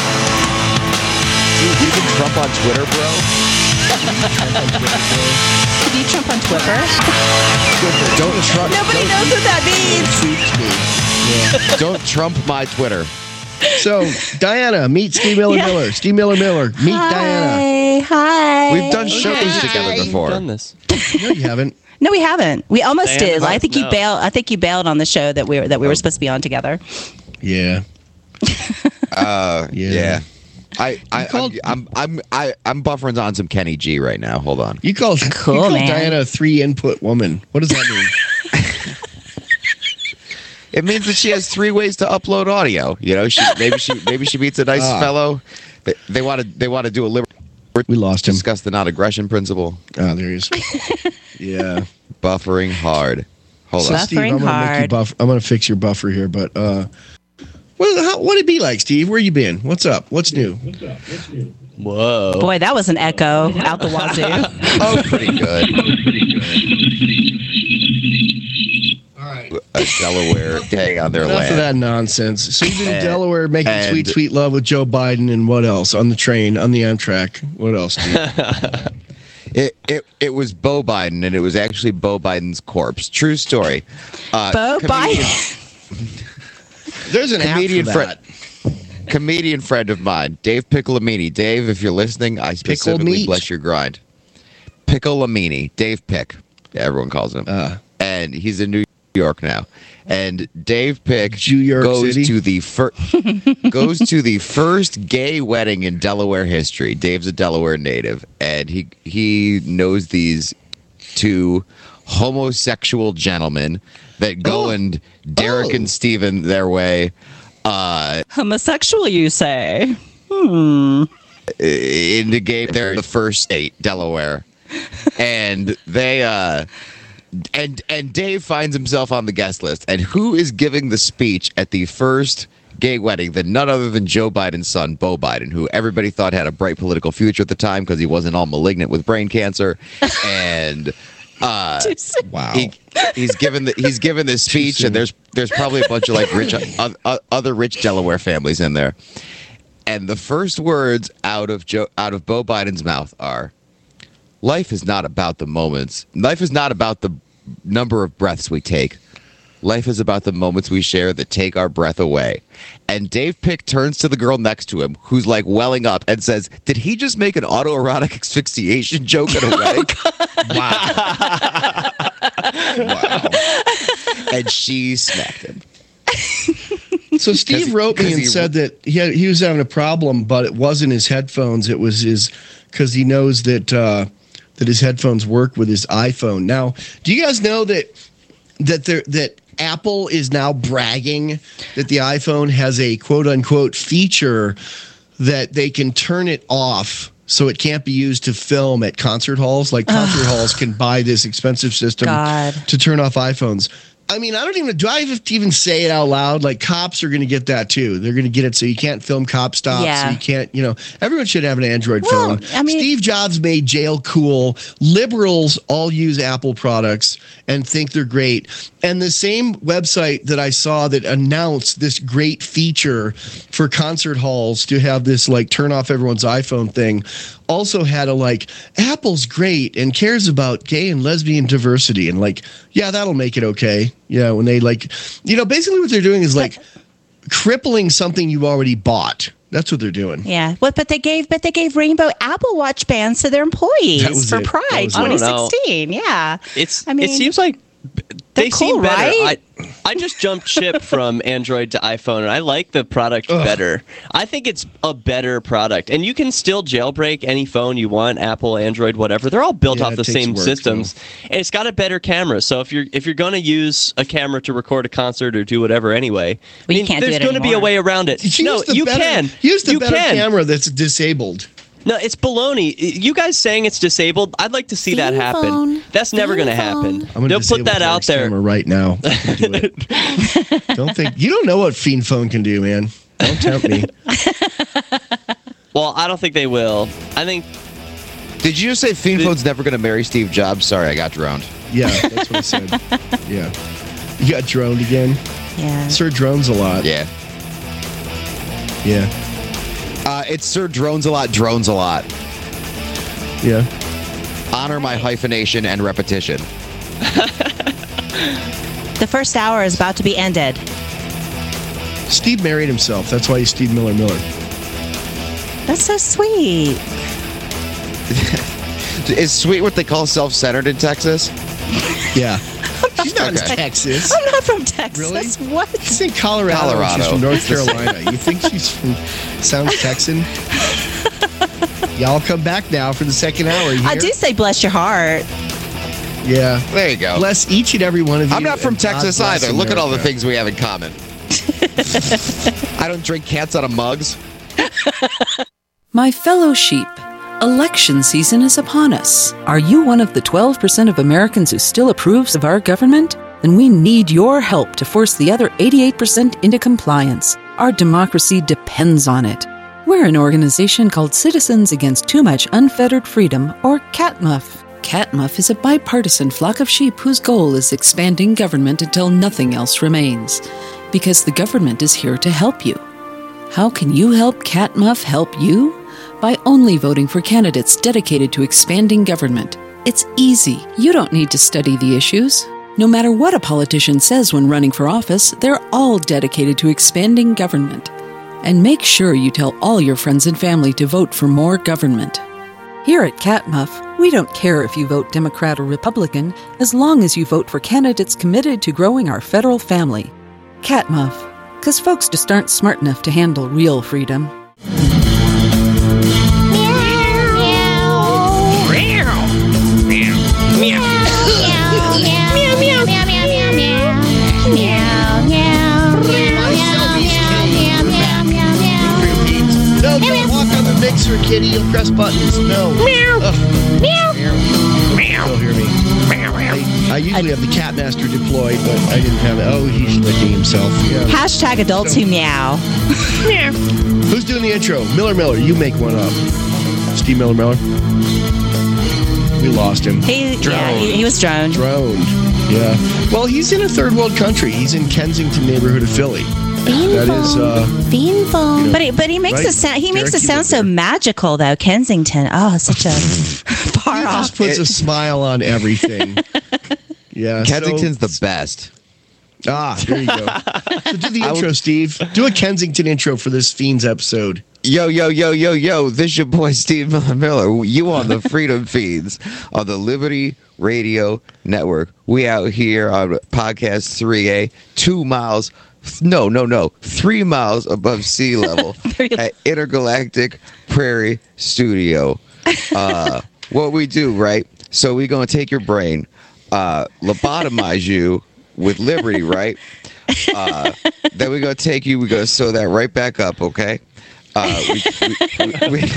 Dude, you can Trump on Twitter, bro? Trump on Twitter, bro. Can you Trump on Twitter? Don't Trump. Nobody don't, knows what that means. Suits me. Yeah. don't Trump my Twitter. So, Diana, meet Steve Miller Yeah. Miller. Steve Miller Miller, meet Diana. Hi, hi. We've done shows Hi. together We've before. done this. No, you haven't. No, we haven't. We almost Diana, did. I think you no. bailed. I think you bailed on the show that we were that we were supposed to be on together. Yeah. Uh, Yeah. yeah. I, I, called- I'm, I'm, I'm, I, I'm buffering on some Kenny G right now. Hold on. You called, Cool, you called man. Diana a three input woman. What does that mean? It means that she has three ways to upload audio. You know, she maybe she maybe she meets a nice Ah. fellow. They, they want to they want to do a liber- We lost him. discuss the non-aggression principle. Oh, there he is. Yeah. Buffering hard. Hold So on. Steve, I'm Buffering gonna make you hard. buff. I'm gonna fix your buffer here, but uh, what how, what it be like, Steve? Where you been? What's up? What's new? Whoa. Boy, that was an echo out the wazoo. Oh, pretty good. All right. A Delaware day on their Enough land. of that nonsense. So you've been in And- Delaware making and- sweet, sweet love with Joe Biden, and what else on the train, on the Amtrak? What else, Steve? It, it it was Bo Biden, and it was actually Bo Biden's corpse. True story. Uh, Bo comedian- Biden. There's an Comedian app for that. comedian friend of mine, Dave Piccolamini. Dave, if you're listening, I specifically meat. bless your grind. Piccolamini, Dave Pick, everyone calls him, Uh. and he's in New York now. And Dave Pick New York goes City? to the fir- goes to the first gay wedding in Delaware history. Dave's a Delaware native, and he he knows these two homosexual gentlemen that go Oh. and Derek Oh. and Steven their way. Uh, Homosexual, you say? Hmm. into gay they're the first state, Delaware, and they uh and and Dave finds himself on the guest list, and who is giving the speech at the first gay wedding than none other than Joe Biden's son, Bo Biden, who everybody thought had a bright political future at the time because he wasn't all malignant with brain cancer, and uh Wow. he, he's given the he's given this speech, and there's there's probably a bunch of like rich uh, uh, other rich Delaware families in there. And the first words out of Joe, out of Bo Biden's mouth are, "Life is not about the moments. Life is not about the number of breaths we take. Life is about the moments we share that take our breath away." And Dave Pick turns to the girl next to him, who's like welling up, and says, "Did he just make an autoerotic asphyxiation joke at a wedding?" Wow. Wow. And she smacked him. So Steve 'Cause- wrote me 'cause and he- said that he had, he was having a problem, but it wasn't his headphones. It was his because he knows that uh, that his headphones work with his iPhone. Now, do you guys know that that there that Apple is now bragging that the iPhone has a quote unquote feature that they can turn it off so it can't be used to film at concert halls. Like concert halls can buy this expensive system God. to turn off iPhones. I mean, I don't even, do I have to even say it out loud? Like, cops are going to get that too. They're going to get it so you can't film cop stops. Yeah. So you can't, you know, everyone should have an Android Well, phone. I mean- Steve Jobs made jail cool. Liberals all use Apple products and think they're great. And the same website that I saw that announced this great feature for concert halls to have this like turn off everyone's iPhone thing also had a like, Apple's great and cares about gay and lesbian diversity. And like, yeah, that'll make it okay. Yeah, when they like, you know, basically what they're doing is like crippling something you already bought. That's what they're doing. Yeah. What? But they gave. But they gave Rainbow Apple Watch bands to their That employees was for it. That Pride was it. I don't twenty know. sixteen. Yeah. It's. I mean, it seems like they cool, seem better. right? I, I just jumped ship from Android to iPhone, and I like the product Ugh. better. I think it's a better product, and you can still jailbreak any phone you want, Apple, Android, whatever. They're all built Yeah, off it the takes same work, systems, and it's got a better camera. So if you're if you're going to use a camera to record a concert or do whatever anyway, Well, you I mean, can't do there's it going to be a anymore. way around it. Use no, the you better, can. use the you better can. camera that's disabled. No, it's baloney. You guys saying it's disabled, I'd like to see that Phone happen. phone. That's never going to Phone. happen. I'm gonna They'll disable put that out Derek's there. camera right now. Do it. Don't think you don't know what Fiend Phone can do, man. Don't tempt me. Well, I don't think they will. I think Did you just say Fiend Phone's never going to marry Steve Jobs? Sorry, I got drowned. Yeah, that's what I said. Yeah, you got droned again. Yeah. Sir drones a lot. Yeah. Yeah, Uh, it's Sir Drones a lot, drones a lot. yeah. Honor my hyphenation and repetition. The first hour is about to be ended. Steve married himself. That's why he's Steve Miller Miller. That's so sweet. Is sweet what they call self-centered in Texas? Yeah. She's not Okay. in Texas. I'm not from Texas. Really? What? She's in Colorado. Colorado. She's from North Carolina. You think she's from sounds Texan? Y'all come back now for the second hour. You I hear? do say bless your heart. Yeah. There you go. Bless each and every one of you. I'm not from and God Texas bless either. Look at all the America. things we have in common. I don't drink cats out of mugs. My fellow sheep, election season is upon us. Are you one of the twelve percent of Americans who still approves of our government? Then we need your help to force the other eighty-eight percent into compliance. Our democracy depends on it. We're an organization called Citizens Against Too Much Unfettered Freedom, or CatMuff. CatMuff is a bipartisan flock of sheep whose goal is expanding government until nothing else remains. Because the government is here to help you. How can you help CatMuff help you? By only voting for candidates dedicated to expanding government. It's easy. You don't need to study the issues. No matter what a politician says when running for office, they're all dedicated to expanding government. And make sure you tell all your friends and family to vote for more government. Here at CatMuff, we don't care if you vote Democrat or Republican, as long as you vote for candidates committed to growing our federal family. CatMuff, because folks just aren't smart enough to handle real freedom. No, don't walk on the mixer, kitty. You'll press buttons. No. Meow. Meow. Meow. You'll hear me. I, I usually have the cat master deployed, but I didn't have it. Oh, he's licking himself. Yeah. Hashtag adults who meow. Who's doing the intro? Miller Miller. You make one up. Steve Miller Miller. We lost him. He, yeah, he, he was droned. Droned. Yeah. Well, he's in a third world country. He's in Kensington neighborhood of Philly. That is, uh, Painful. you know, But he, but he makes Right? it sound he makes Derek, it you sound live so there. magical though. Kensington. Oh, such a far He off. just puts a smile on everything. Yeah. Kensington's so, the best. Ah, there you go. So do the intro, Steve. Do a Kensington intro for this Fiends episode. Yo, yo, yo, yo, yo, this your boy Steve Miller Miller. You on the Freedom Feeds on the Liberty Radio Network. We out here on podcast three A, two miles, no, no, no, three miles above sea level at Intergalactic Prairie Studio. Uh, what we do, right? So we going to take your brain, uh, lobotomize you with Liberty, right? Uh, then we going to take you, we going to sew that right back up, okay? Uh, we, we, we,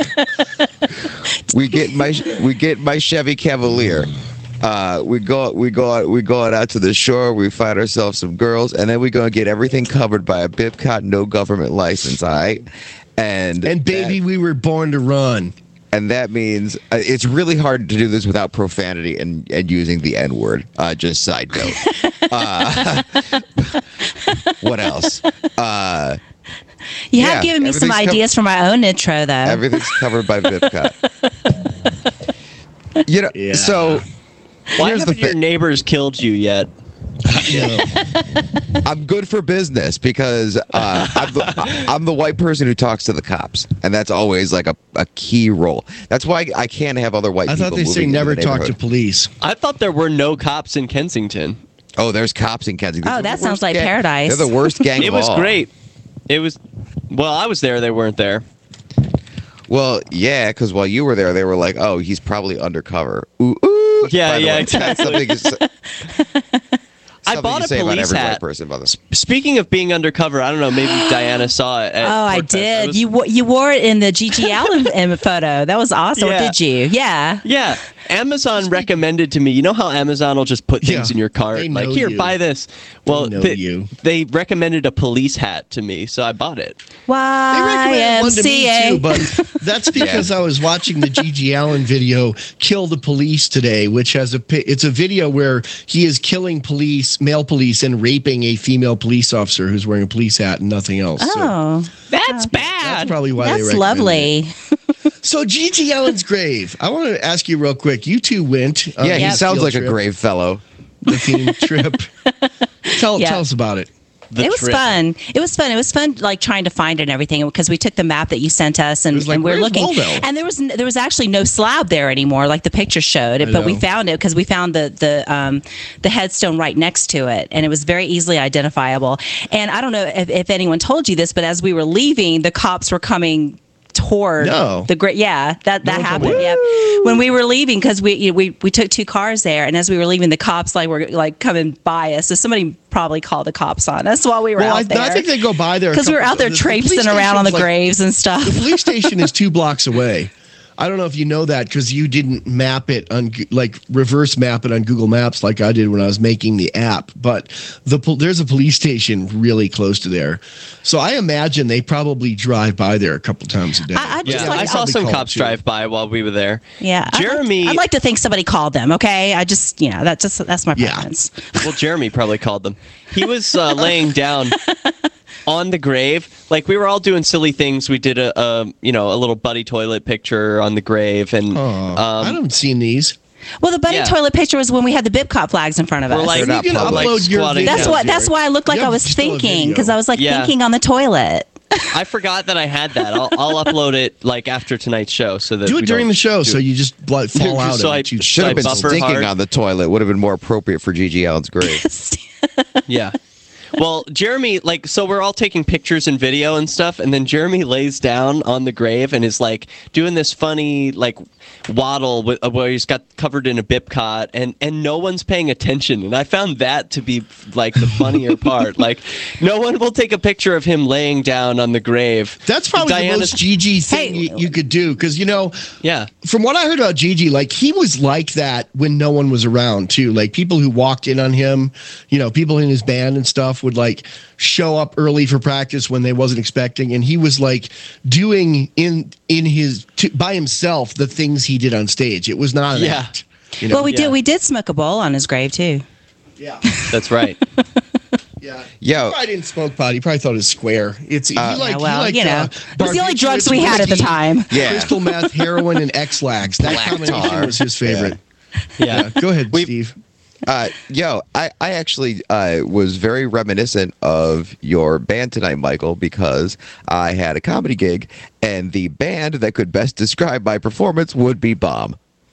we get my we get my Chevy Cavalier. Uh, we go we go out we go out, out to the shore. We find ourselves some girls, and then we gonna get everything covered by a BIPCOT no government license. All right, and And baby, that, we were born to run. and that means uh, it's really hard to do this without profanity and and using the N word. Uh, just side note. uh, what else? Uh, You have yeah, given me some everything's ideas for my own intro though. Everything's covered by BIPCOT. You know, Yeah. so Why here's the haven't your thing. neighbors killed you yet? I'm good for business because uh, I'm, the, I'm the white person who talks to the cops, and that's always like a, a key role. That's why I can't have other white I people. thought they say moving into never the talk to neighborhood. police. I thought there were no cops in Kensington. Oh, there's cops in Kensington. Oh, They're that the sounds worst like gang- paradise. They're the worst gang. It of was all. great. It was. Well, I was there. They weren't there. Well, yeah, because while you were there, they were like, "Oh, he's probably undercover." Ooh, ooh. Yeah, By the yeah, way, exactly. That's something you say- I something bought you a say about police every hat. white person, by the way. Speaking of being undercover, I don't know. Maybe Diana saw it. At Oh, I Pork Fest. did. was- You wo- you wore it in the G G Allen um, photo. That was awesome. Or Yeah. did you? Yeah. Yeah, Amazon recommended to me. You know how Amazon will just put things Yeah, in your cart, they like know here, you. buy this. Well, know they, you. they recommended a police hat to me, so I bought it. They recommended one to me Y M C too, A. but that's because I was watching the G G Allen video "Kill the Police" today, which has a pi- it's a video where he is killing police, male police, and raping a female police officer who's wearing a police hat and nothing else. So Oh, That's bad. that's probably why they that's recommended lovely. it. So G G Allen's grave. I want to ask you real quick. You two went. on Yeah, he a sounds field like a trip, grave fellow. The theme trip. Tell Yeah. tell us about it. The it was trip. fun. It was fun. It was fun, like trying to find it and everything, because we took the map that you sent us, and, It was like, and we we're where's looking, Waldo? and there was n- there was actually no slab there anymore, like the picture showed. I But we know. found it because we found the the um, the headstone right next to it, and it was very easily identifiable. And I don't know if, if anyone told you this, but as we were leaving, the cops were coming toward No. the great. Yeah, that that one told happened. me. Yep. When we were leaving, because we you know, we we took two cars there, and as we were leaving, the cops like were like coming by us. So somebody probably called the cops on us while we were Well, out I, there. I think they go by there a Because we were couple- out there the- the police traipsing around on the station's like- graves and stuff. The police station is two blocks away. I don't know if you know that because you didn't map it on Gu- like reverse map it on Google Maps like I did when I was making the app. But the pol- there's a police station really close to there, so I imagine they probably drive by there a couple times a day. I- I just Yeah, like- I saw Probably some call cops too. drive by while we were there. Yeah, I'd like- Jeremy. I'd like, to think somebody called them. Okay, I just you know that's just that's my Yeah. preference. Well, Jeremy probably called them. He was uh, laying down on the grave. Like we were all doing silly things. We did a, a you know a little buddy toilet picture on the grave, and Oh, I um, haven't seen these. Well, the buddy Yeah. toilet picture was when we had the Bibcop flags in front of we're us. like, They're not You can public. upload your squatting video. that's down. what. That's why I looked like Yeah, I was still a thinking video. because I was like Yeah. thinking on the toilet. I forgot that I had that. I'll, I'll upload it like after tonight's show, so that Do we it during don't the show, do so it. you just like, fall Dude, out. so of I it. You Should have been buffer stinking hard. on the toilet. Would have been more appropriate for G G Allen's grave. Yeah. Well, Jeremy, like, so we're all taking pictures and video and stuff, and then Jeremy lays down on the grave and is like doing this funny like waddle with, uh, where he's got covered in a bipcot, and and no one's paying attention. And I found that to be like the funnier part. Like, no one will take a picture of him laying down on the grave. That's probably the Diana's- most G G thing Hey. you, you could do because you know. Yeah. From what I heard about Gigi, like he was like that when no one was around too. Like people who walked in on him, you know, people in his band and stuff would like show up early for practice when they wasn't expecting, and he was like doing in in his to, by himself the things he did on stage. It was not an Yeah. act. You know? Well, we Yeah. did. We did smoke a bowl on his grave too. yeah, That's right. yeah. Yo. He probably didn't smoke pot. He probably thought it was square. It's he like, Yeah, he well, liked, you know, uh, it was the only barbiturates, drugs we had at the whiskey, time. Yeah. crystal meth, heroin, and X-Lax. That Black combination tar. was his favorite. Yeah. Yeah. Go ahead, We- Steve. Uh, yo, I, I actually uh, was very reminiscent of your band tonight, Michael, because I had a comedy gig, and the band that could best describe my performance would be Bomb.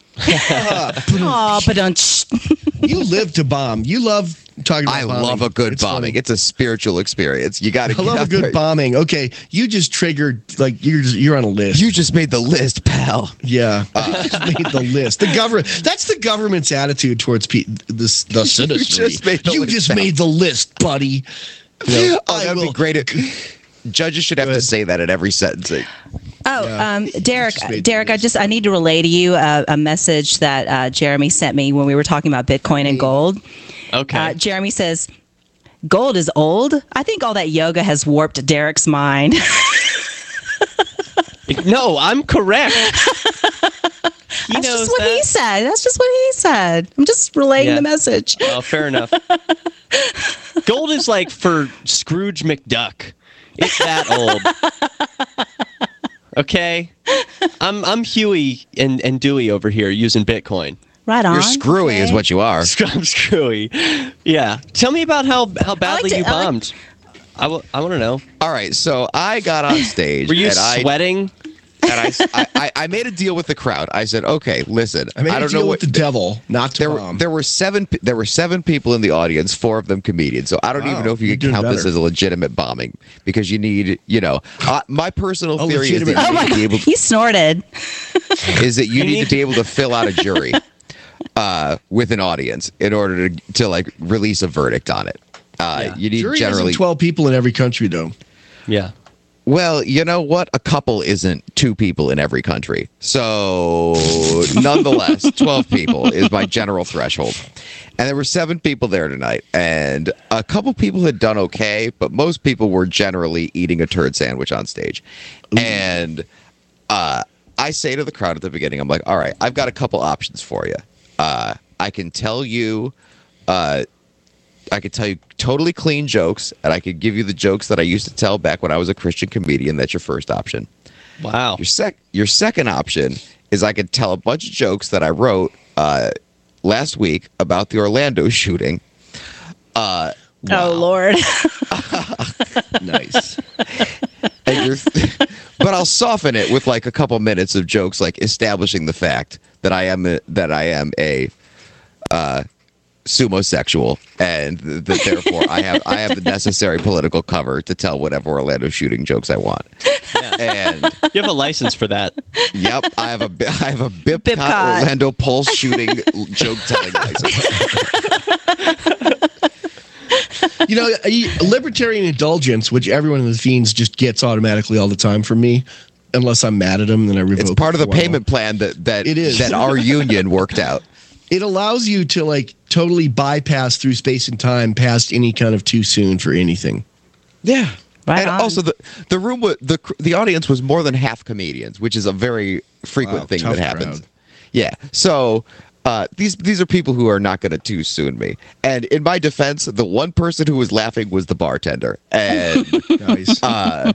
Oh, but don't. You live to bomb. You love talking about I bombing. love a good It's bombing. funny. It's a spiritual experience. You got to I love a good bombing. Okay, you just triggered like you're just, you're on a list. You just made the list, pal. yeah, you just made the list. The government. That's the government's attitude towards pe- this the citizenry. just made the You list, just pal. made the list, buddy. You know, Oh, I that'd will- be great. If, judges should have to say that at every sentencing. Oh, Yeah. um, Derek, Just made the Derek, I list. just I need to relay to you a, a message that uh, Jeremy sent me when we were talking about Bitcoin and gold. Okay. Uh, Jeremy says, "Gold is old. I think all that yoga has warped Derek's mind." No, I'm correct. He That's knows just what that. he said. That's just what he said. I'm just relaying Yeah. the message. Oh, fair enough. Gold is like for Scrooge McDuck. It's that old. Okay? I'm I'm Huey and, and Dewey over here using Bitcoin. Right on. You're screwy, is okay. what you are. I'm screwy. Yeah. Tell me about how, how badly to- you I like- bombed. I, w- I want to know. All right, so I got on stage. Were you and I, sweating? and I, I, I, I made a deal with the crowd. I said, okay, listen, I made I a don't deal know with what the devil, not to there were bomb. there were seven pe- there were seven people in the audience, four of them comedians. So I don't Wow, even know if you you're could doing count this better. as a legitimate bombing because you need, you know, uh, my personal A theory is legitimate- that Oh you my need to be able God. He snorted. is that you You need need to be able to fill out a jury uh, with an audience in order to to like release a verdict on it. Uh, Yeah. You need Jury generally isn't twelve people in every country, though. Yeah. Well, you know what? A couple isn't two people in every country. So, nonetheless, twelve people is my general threshold. And there were seven people there tonight. And a couple people had done okay, but most people were generally eating a turd sandwich on stage. And uh, I say to the crowd at the beginning, I'm like, all right, I've got a couple options for you. Uh, I can tell you. Uh, I could tell you totally clean jokes, and I could give you the jokes that I used to tell back when I was a Christian comedian. That's your first option. Wow. Your sec your second option is I could tell a bunch of jokes that I wrote uh, last week about the Orlando shooting. Uh, wow. Oh Lord. Nice. And you're th- but I'll soften it with like a couple minutes of jokes, like establishing the fact that I am a, that I am a uh, sumo-sexual, and th- that therefore I have I have the necessary political cover to tell whatever Orlando shooting jokes I want. Yeah. And you have a license for that. Yep, I have a I have a Bipcot, Bipcot. Orlando Pulse shooting joke telling license. You know, a libertarian indulgence, which everyone in the Fiends just gets automatically all the time from me, unless I'm mad at them, then I revoke. It's part of the it for a while. payment plan that that It is. that our union worked out. It allows you to like totally bypass through space and time past any kind of too soon for anything. Yeah. Right and on. also the the room wa- the the audience was more than half comedians, which is a very frequent Wow, thing tough that happens. crowd. Yeah. So uh, these these are people who are not going to too soon me. And in my defense, the one person who was laughing was the bartender. And Nice. uh,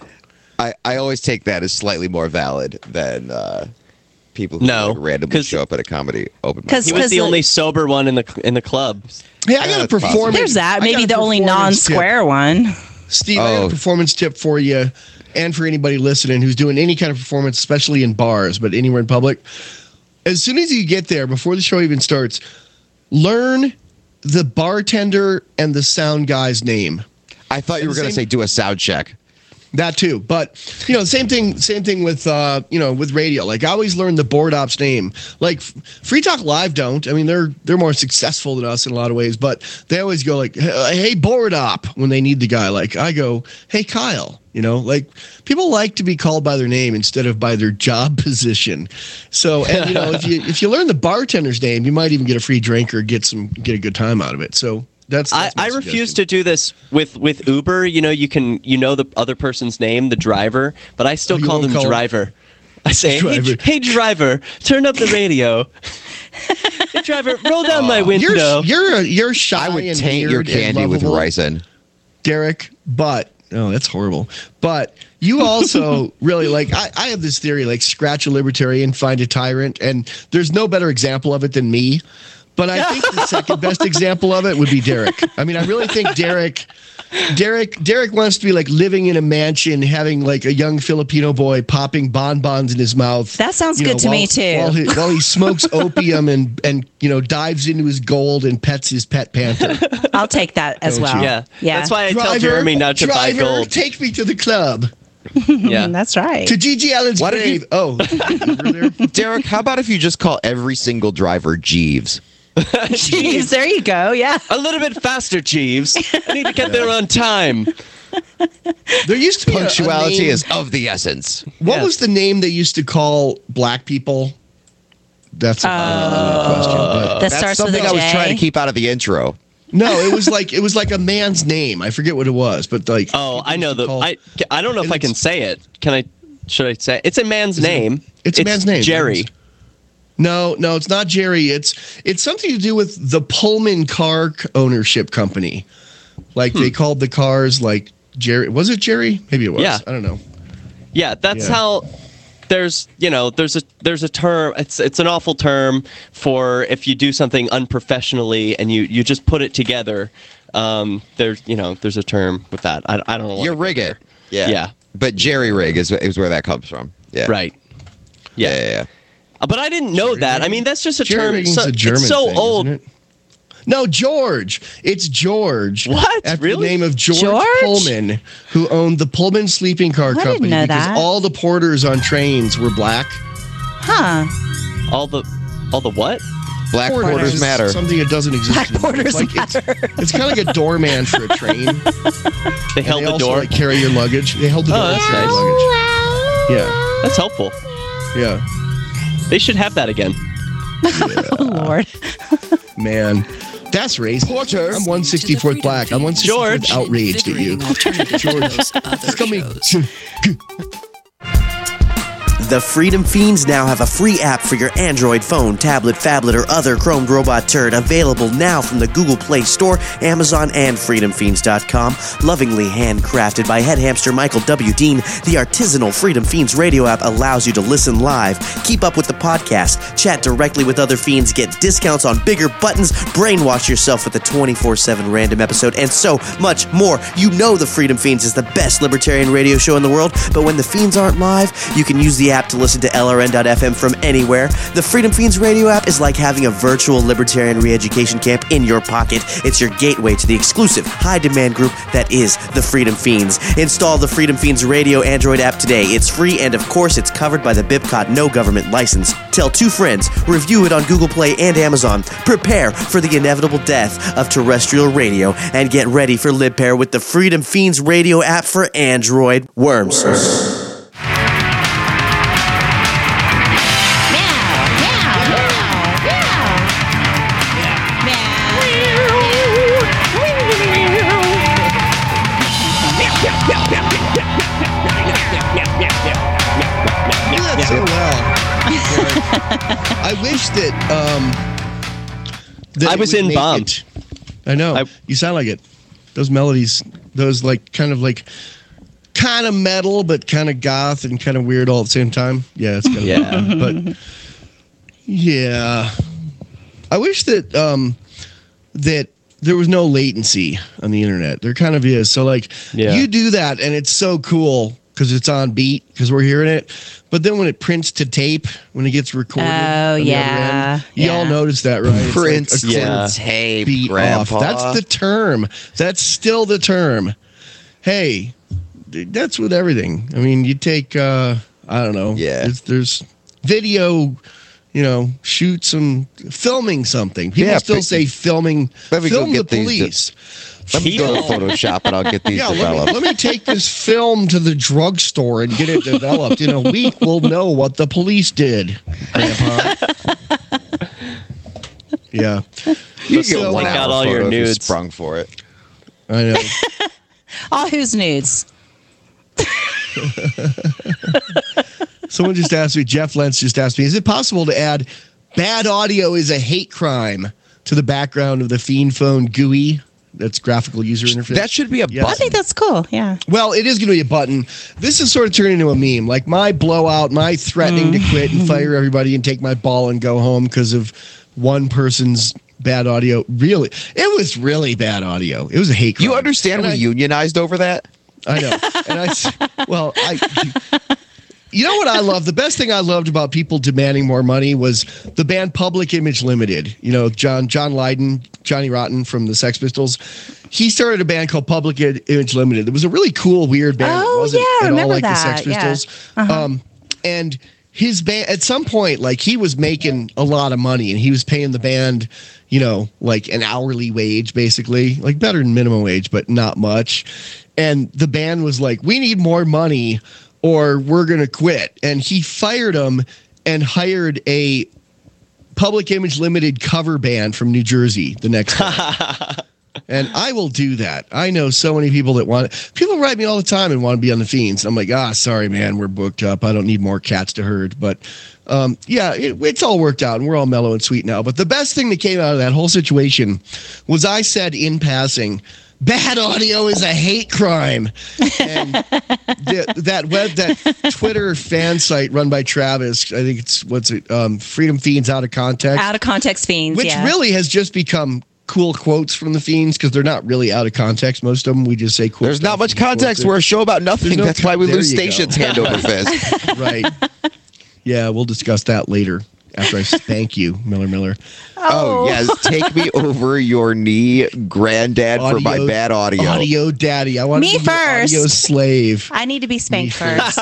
I I always take that as slightly more valid than uh, people who No, like, randomly 'cause- show up at a comedy open mic. 'Cause- He was the the- only sober one in the in the club. Hey, I got Yeah, a it's possible. performance. There's that. I Maybe got a the only performance tip. non-square one. Steve, I got Oh. a performance tip for you and for anybody listening who's doing any kind of performance, especially in bars, but anywhere in public. As soon as you get there, before the show even starts, learn the bartender and the sound guy's name. I thought you were the going to same- say do a sound check. That too, but you know, same thing. Same thing with uh, you know, with radio. Like I always learn the board op's name. Like Free Talk Live don't. I mean, they're they're more successful than us in a lot of ways, but they always go like, "Hey, board op," when they need the guy. Like I go, "Hey, Kyle." You know, like people like to be called by their name instead of by their job position. So, and you know, if you if you learn the bartender's name, you might even get a free drink or get some get a good time out of it. So. That's, I, that's my I refuse suggestion. to do this with, with Uber. You know, you can you know the other person's name, the driver, but I still Oh, you call won't them call him- driver. I say, hey, Driver. hey, driver, turn up the radio. Hey, driver, roll down my window. You're you're you're shy. I would and taint your weird and candy with lovable, ricin. Derek, but oh, that's horrible. But you also really like. I, I have this theory: like, scratch a libertarian, find a tyrant, and there's no better example of it than me. But I think the second best example of it would be Derek. I mean, I really think Derek, Derek, Derek wants to be like living in a mansion, having like a young Filipino boy popping bonbons in his mouth. That sounds you good know, to while, me, too. While he, while he smokes opium and and you know dives into his gold and pets his pet panther. I'll take that as Don't well. you? yeah. Yeah. That's why I tell Driver, Jeremy not to buy driver, gold. take me to the club. Yeah. That's right. To Gigi Allen's Why don't you- grave. Oh, you were there? Derek, how about if you just call every single driver Jeeves? Jeez, there you go. Yeah. A little bit faster, Jeeves. I need to get there on time. There used to be a- a Punctuality name- is of the essence. What Yeah. was the name they used to call black people? That's a uh, question. But That That's starts with something a I was J. trying to keep out of the intro. no, it was like it was like a man's name. I forget what it was, but like Oh, I know the. call- I I don't know if I can It's- say it. Can I? Should I say? It's a man's name. it's a man's name. Jerry. No, no, it's not Jerry. It's it's something to do with the Pullman car c- ownership company. Like they called the cars like Jerry. Was it Jerry? Maybe it was. Yeah. I don't know. Yeah, that's Yeah. how. There's, you know, there's a there's a term. It's it's an awful term for if you do something unprofessionally and you you just put it together. Um, there's you know there's a term with that. I, I don't know. what You to rig put it. there. Yeah. Yeah. But Jerry rig is, is where that comes from. Yeah. Right. Yeah. Yeah. yeah, yeah. Uh, But I didn't know that. I mean, that's just a Jerry term. rigging's So, a German it's so thing, old. isn't it? No, George. It's George. What? After Really? the name of George, George? Pullman, who owned the Pullman sleeping car I didn't company know because that. all the porters on trains were black. Huh. All the all the what? Black Porters porters is matter. Something that doesn't exist. Black anymore. porters it's like, matter. It's, it's kind of like a doorman for a train. They held they the also door. like carry your luggage. They held the Oh, door that's to carry nice. your luggage. That's helpful. Yeah, yeah. They should have that again. Oh, Lord. Man, that's racist. Porter. I'm one sixty-fourth black. I'm one sixty-fourth George. outraged at you. George. It's coming. The Freedom Fiends now have a free app for your Android phone, tablet, phablet, or other chromed robot turd, available now from the Google Play Store, Amazon, and freedom fiends dot com. Lovingly handcrafted by head hamster Michael W. Dean, the artisanal Freedom Fiends radio app allows you to listen live, keep up with the podcast, chat directly with other fiends, get discounts on bigger buttons, brainwash yourself with a twenty-four seven random episode, and so much more. You know the Freedom Fiends is the best libertarian radio show in the world, but when the Fiends aren't live, you can use the app to listen to L R N dot F M from anywhere. The Freedom Fiends radio app is like having a virtual libertarian re-education camp in your pocket. It's your gateway to the exclusive, high-demand group that is the Freedom Fiends. Install the Freedom Fiends radio Android app today. It's free, and of course, it's covered by the BIPCOT no government license. Tell two friends. Review it on Google Play and Amazon. Prepare for the inevitable death of terrestrial radio, and get ready for LibPair with the Freedom Fiends radio app for Android. Worms. So well. I wish that um that I it was would in make Bomb. it- I know. I- you sound like it. Those melodies, those like kind of like kind of metal but kind of goth and kind of weird all at the same time. Yeah, it's kind of Yeah. but yeah. I wish that um that there was no latency on the internet. There kind of is. So like Yeah. you do that and it's so cool because it's on beat because we're hearing it. But then when it prints to tape, when it gets recorded, Oh, on the yeah, other end, you all yeah. notice that, right? It's like Prince a yeah. quarter tape, beat Grandpa. off. That's the term. That's still the term. Hey, that's with everything. I mean, you take, uh, I don't know. Yeah. There's, there's video, you know, shoot some, filming something. People Yeah, still but- say filming, Let me go film the get these- police. Let me go to Photoshop and I'll get these Yeah, let me, developed. let me take this film to the drugstore and get it developed. In a week, we'll know what the police did, Grandpa. Yeah. You So, get one Take out hour all your photo if you nudes. sprung for it. I know. All whose nudes? Someone just asked me, Jeff Lentz just asked me, is it possible to add bad audio is a hate crime to the background of the Fiend Phone G U I? That's graphical user interface. That should be a Yeah. I button. think that's cool. Yeah. Well, it is going to be a button. This is sort of turning into a meme. Like my blowout, my threatening to quit and fire everybody and take my ball and go home because of one person's bad audio. Really, it was really bad audio. It was a hate crime. You understand And we I- unionized over that? I know. And I, s- well, I, you know what I love? The best thing I loved about people demanding more money was the band Public Image Limited. You know, John John Lydon, Johnny Rotten from the Sex Pistols. He started a band called Public Image Limited. It was a really cool, weird band. Oh, it wasn't yeah, I at all remember like that. the Sex Yeah. Pistols. Um, and his band, at some point, like he was making a lot of money, and he was paying the band, you know, like an hourly wage, basically, like better than minimum wage, but not much. And the band was like, we need more money or we're going to quit. And he fired them and hired a Public Image Limited cover band from New Jersey the next day. And I will do that. I know so many people that want it. People write me all the time and want to be on the Fiends. I'm like, ah, sorry, man, we're booked up. I don't need more cats to herd. But um, yeah, it, it's all worked out and we're all mellow and sweet now. But the best thing that came out of that whole situation was I said in passing, bad audio is a hate crime. And the, that web, that Twitter fan site run by Travis, I think it's, what's it, um, Freedom Fiends Out of Context. Out of context fiends. Which yeah. really has just become cool quotes from the Fiends because they're not really out of context. Most of them, we just say cool There's stuff not much and quote context. it. We're a show about nothing. no That's why we con- lose there you go. stations hand over fist. Right. Yeah, we'll discuss that later after I thank you, Miller Miller. Oh, yes. Take me over your knee, granddad, for my Audio- bad audio. Audio daddy. I want Me to be your first. audio slave. I need to be spanked first.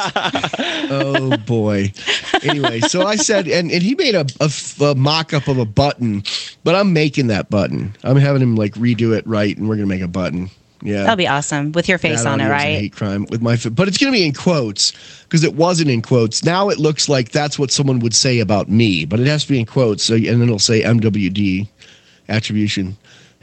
Oh boy. Anyway, so I said, and, and he made a, a, f- a mock-up of a button, but I'm making that button. I'm having him like redo it right, and we're gonna make a button. Yeah, That'll be awesome with your face Bad on it, audio is a right? hate crime with my, fi- but it's gonna be in quotes because it wasn't in quotes. Now it looks like that's what someone would say about me, but it has to be in quotes. So and then it'll say M W D, attribution.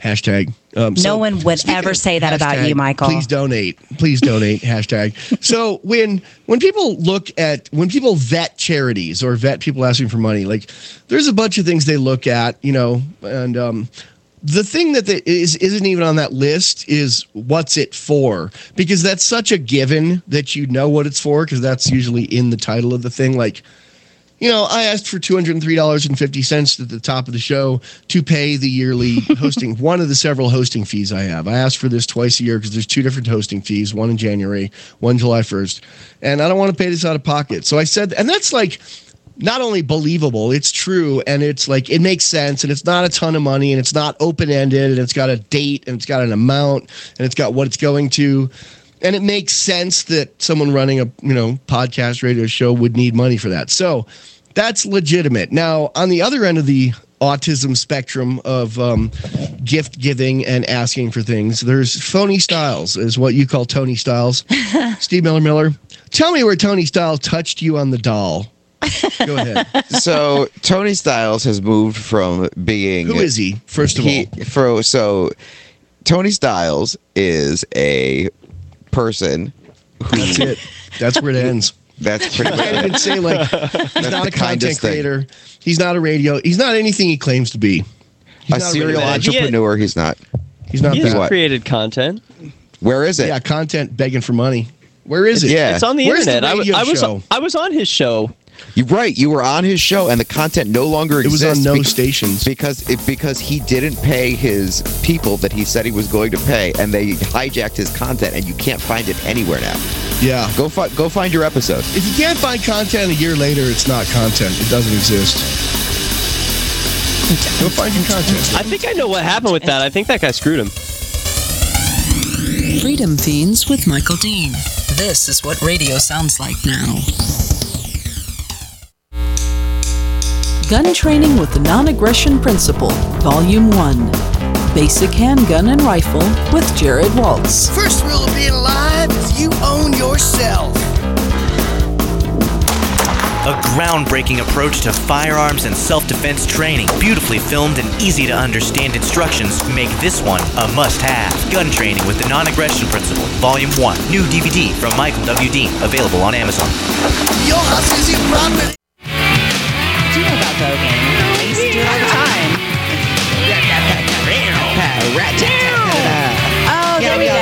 Hashtag. Um, No so one would speaking ever of say that about hashtag, you, Michael. Please donate. Please donate. Hashtag. Please donate. Hashtag. Please donate. Hashtag. So when when people look at when people vet charities or vet people asking for money, like there's a bunch of things they look at, you know, and um, the thing that the, is isn't even on that list is what's it for, because that's such a given that you know what it's for, because that's usually in the title of the thing. Like, you know, I asked for two hundred three dollars and fifty cents at the top of the show to pay the yearly hosting, one of the several hosting fees I have. I asked for this twice a year because there's two different hosting fees, one in January, one July first. And I don't want to pay this out of pocket. So I said, and that's like not only believable, it's true. And it's like, it makes sense. And it's not a ton of money, and it's not open-ended, and it's got a date, and it's got an amount, and it's got what it's going to. And it makes sense that someone running a, you know, podcast radio show would need money for that. So that's legitimate. Now, on the other end of the autism spectrum of um, gift giving and asking for things, there's phony styles, is what you call Tony Styles. Steve Miller Miller, tell me where Tony Styles touched you on the doll. Go ahead. So Tony Styles has moved from being Who is he? First of he, all, for, so Tony Styles is a person who that's it. That's where it ends. That's pretty I can't much even say like he's not a content kindest thing. creator. He's not a radio. He's not anything he claims to be. He's a not serial radio- entrepreneur. He's not. He's not He's that. created content. Where is it? Yeah, content begging for money. Where is it? Yeah. It's on the Where's the internet. I, w- radio I was show? I was on his show. You're right. You were on his show, and the content no longer It was exists. on no bec- stations. because it, because he didn't pay his people that he said he was going to pay, and they hijacked his content, and you can't find it anywhere now. Yeah. Go fi- go find your episode. If you can't find content a year later, it's not content. It doesn't exist. Go find your content. I think I know what happened with that. I think that guy screwed him. Freedom Fiends with Michael Dean. This is what radio sounds like now. Gun Training with the Non-Aggression Principle, Volume one. Basic Handgun and Rifle with Jared Waltz. First rule of being alive is you own yourself. A groundbreaking approach to firearms and self-defense training. Beautifully filmed and easy to understand instructions make this one a must-have. Gun Training with the Non-Aggression Principle, Volume one. New D V D from Michael W. Dean, available on Amazon. Your house is your property. Do you know about voguing? I used to do it all the time. Oh, there we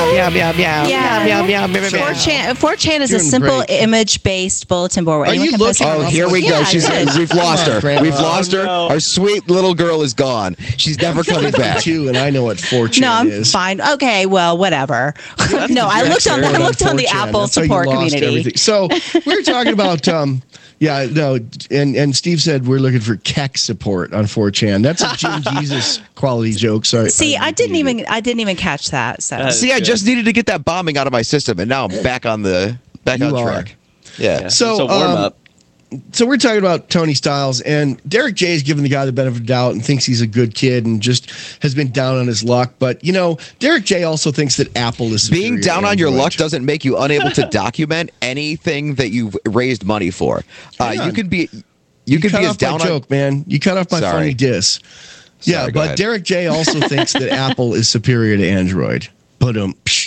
go. four chan, four chan is You're a in the simple break. image-based bulletin board. Where Are anyone you can post looking- their Oh, Oh, here we go. Yeah, She's good. we've lost Come on, her. Grandma. We've lost Oh, her. no. Our sweet little girl is gone. She's never coming back. Too, and I know what four chan No, I'm is. fine. Okay, well, whatever. no, I looked on. I looked on the four chan. Apple That's how you support lost community. everything. So we were talking about, um, yeah, no, and and Steve said we're looking for Keck support on four chan. That's a Jim Jesus quality joke. Sorry. See, I didn't even. I didn't even catch that. So Uh, See, I just needed to get that bombing out of my system, and now I'm back on the back You on are. track. Yeah. Yeah, So, it's a warm um, up. So we're talking about Tony Styles, and Derek J is giving the guy the benefit of the doubt and thinks he's a good kid and just has been down on his luck. But, you know, Derek J also thinks that Apple is Being superior down to on your Android. luck doesn't make you unable to document anything that you've raised money for. Uh, Hang you on. can be you, can cut be as off my down on joke, man. You cut off my Sorry. funny diss. Yeah, Sorry, go but ahead. Derek J also thinks that Apple is superior to Android. But um, psh,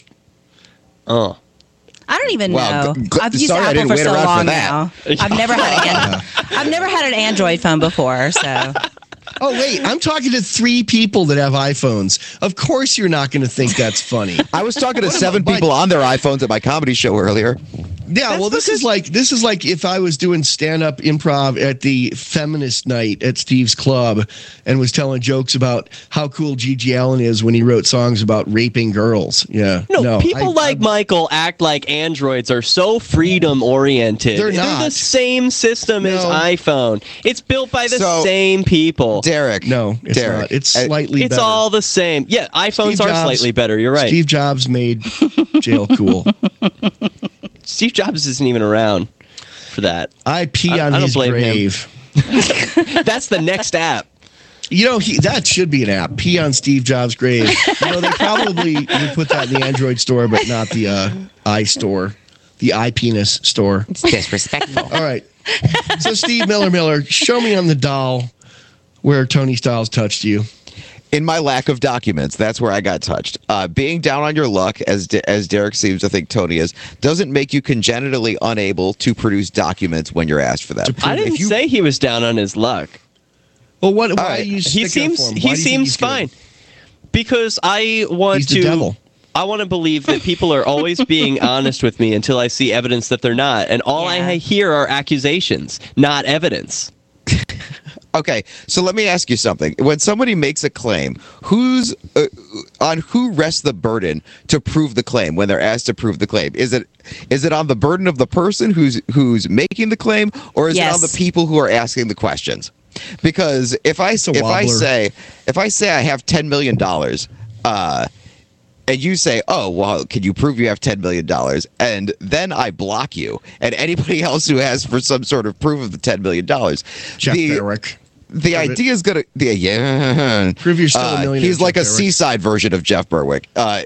Oh. I don't even Wow, know. g- g- I've used sorry I Apple didn't for wait so around for long that. now. I've never had an. I've never had an Android phone before. So oh wait, I'm talking to three people that have iPhones. Of course, you're not going to think that's funny. I was talking to What seven about- people on their iPhones at my comedy show earlier. Yeah, well, this is like this is like if I was doing stand-up improv at the feminist night at Steve's club and was telling jokes about how cool Gigi Allen is when he wrote songs about raping girls. Yeah, No, people I- like I- Michael act like androids are so freedom oriented. They're the not. same system as No. iPhone. It's built by the So, same people. Derek. No, it's Derek, not. It's uh, slightly It's better. all the same. Yeah, iPhones Steve are Jobs- slightly better. You're right. Steve Jobs made jail cool. Steve Jobs isn't even around for that. I pee I- on I don't his blame him. grave. That's the next app. You know, he, that should be an app. Pee on Steve Jobs' grave. You know, they probably would put that in the Android store, but not the uh, iStore, the iPenis store. It's disrespectful. All right. So, Steve Miller Miller, show me on the doll where Tony Styles touched you. in my lack of documents, that's where I got touched. Uh, being down on your luck, as De- as Derek seems to think Tony is, doesn't make you congenitally unable to produce documents when you're asked for that. I didn't you, say he was down on his luck. Well, what? Why right. are you He sticking up seems for him? he Why do you think seems he's good? fine because I want He's to. the devil. I want to believe that people are always being honest with me until I see evidence that they're not, and all Yeah. I hear are accusations, not evidence. Okay, so let me ask you something. When somebody makes a claim, who's uh, on who rests the burden to prove the claim when they're asked to prove the claim? Is it is it on the burden of the person who's who's making the claim, or is Yes. it on the people who are asking the questions? Because if I a if I wobbler. say if I say I have ten million dollars, uh, and you say, "Oh, well, can you prove you have ten million dollars?" And then I block you and anybody else who has for some sort of proof of the ten million dollars. Jeff the, Barrick. The Prove it. idea is gonna, the, yeah. Prove you're still a Uh, millionaire, He's like Jeff a Barrick. seaside version of Jeff Berwick. Uh,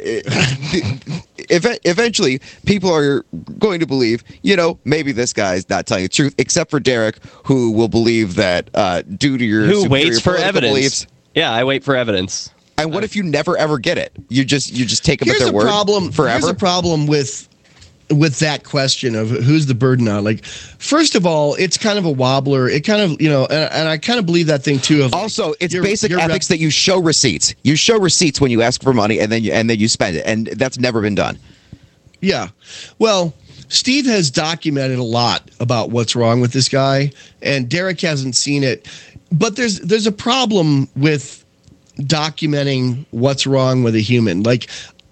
if, eventually, people are going to believe, you know, maybe this guy's not telling the truth, except for Derek, who will believe that uh, due to your Who superior waits for political evidence? beliefs. Yeah, I wait for evidence. And what if you never ever get it? You just you just take them Here's at their a word problem. forever. Here's a problem with with that question of who's the burden on. Like, first of all, it's kind of a wobbler. It kind of, you know, and, and I kind of believe that thing too. Of like, Also, it's you're- basic you're rep- ethics that you show receipts. You show receipts when you ask for money, and then you and then you spend it, and that's never been done. Yeah. Well, Steve has documented a lot about what's wrong with this guy, and Derek hasn't seen it. But there's there's a problem with documenting what's wrong with a human. Like,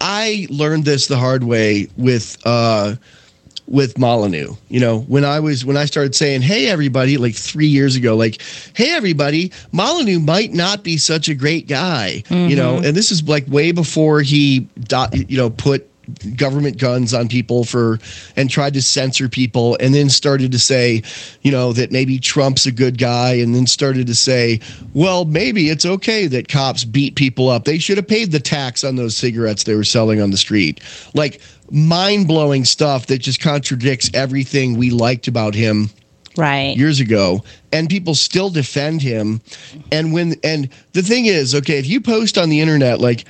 I learned this the hard way with uh with Molyneux. You know, when I was when I started saying, "Hey everybody," like three years ago, like, "Hey everybody, Molyneux might not be such a great guy." You know, and this is like way before he do- you know put government guns on people for and tried to censor people, and then started to say, you know, that maybe Trump's a good guy, and then started to say, well, maybe it's okay that cops beat people up. They should have paid the tax on those cigarettes they were selling on the street. Like, mind-blowing stuff that just contradicts everything we liked about him Right. years ago, and people still defend him. And when and the thing is, okay, if you post on the internet like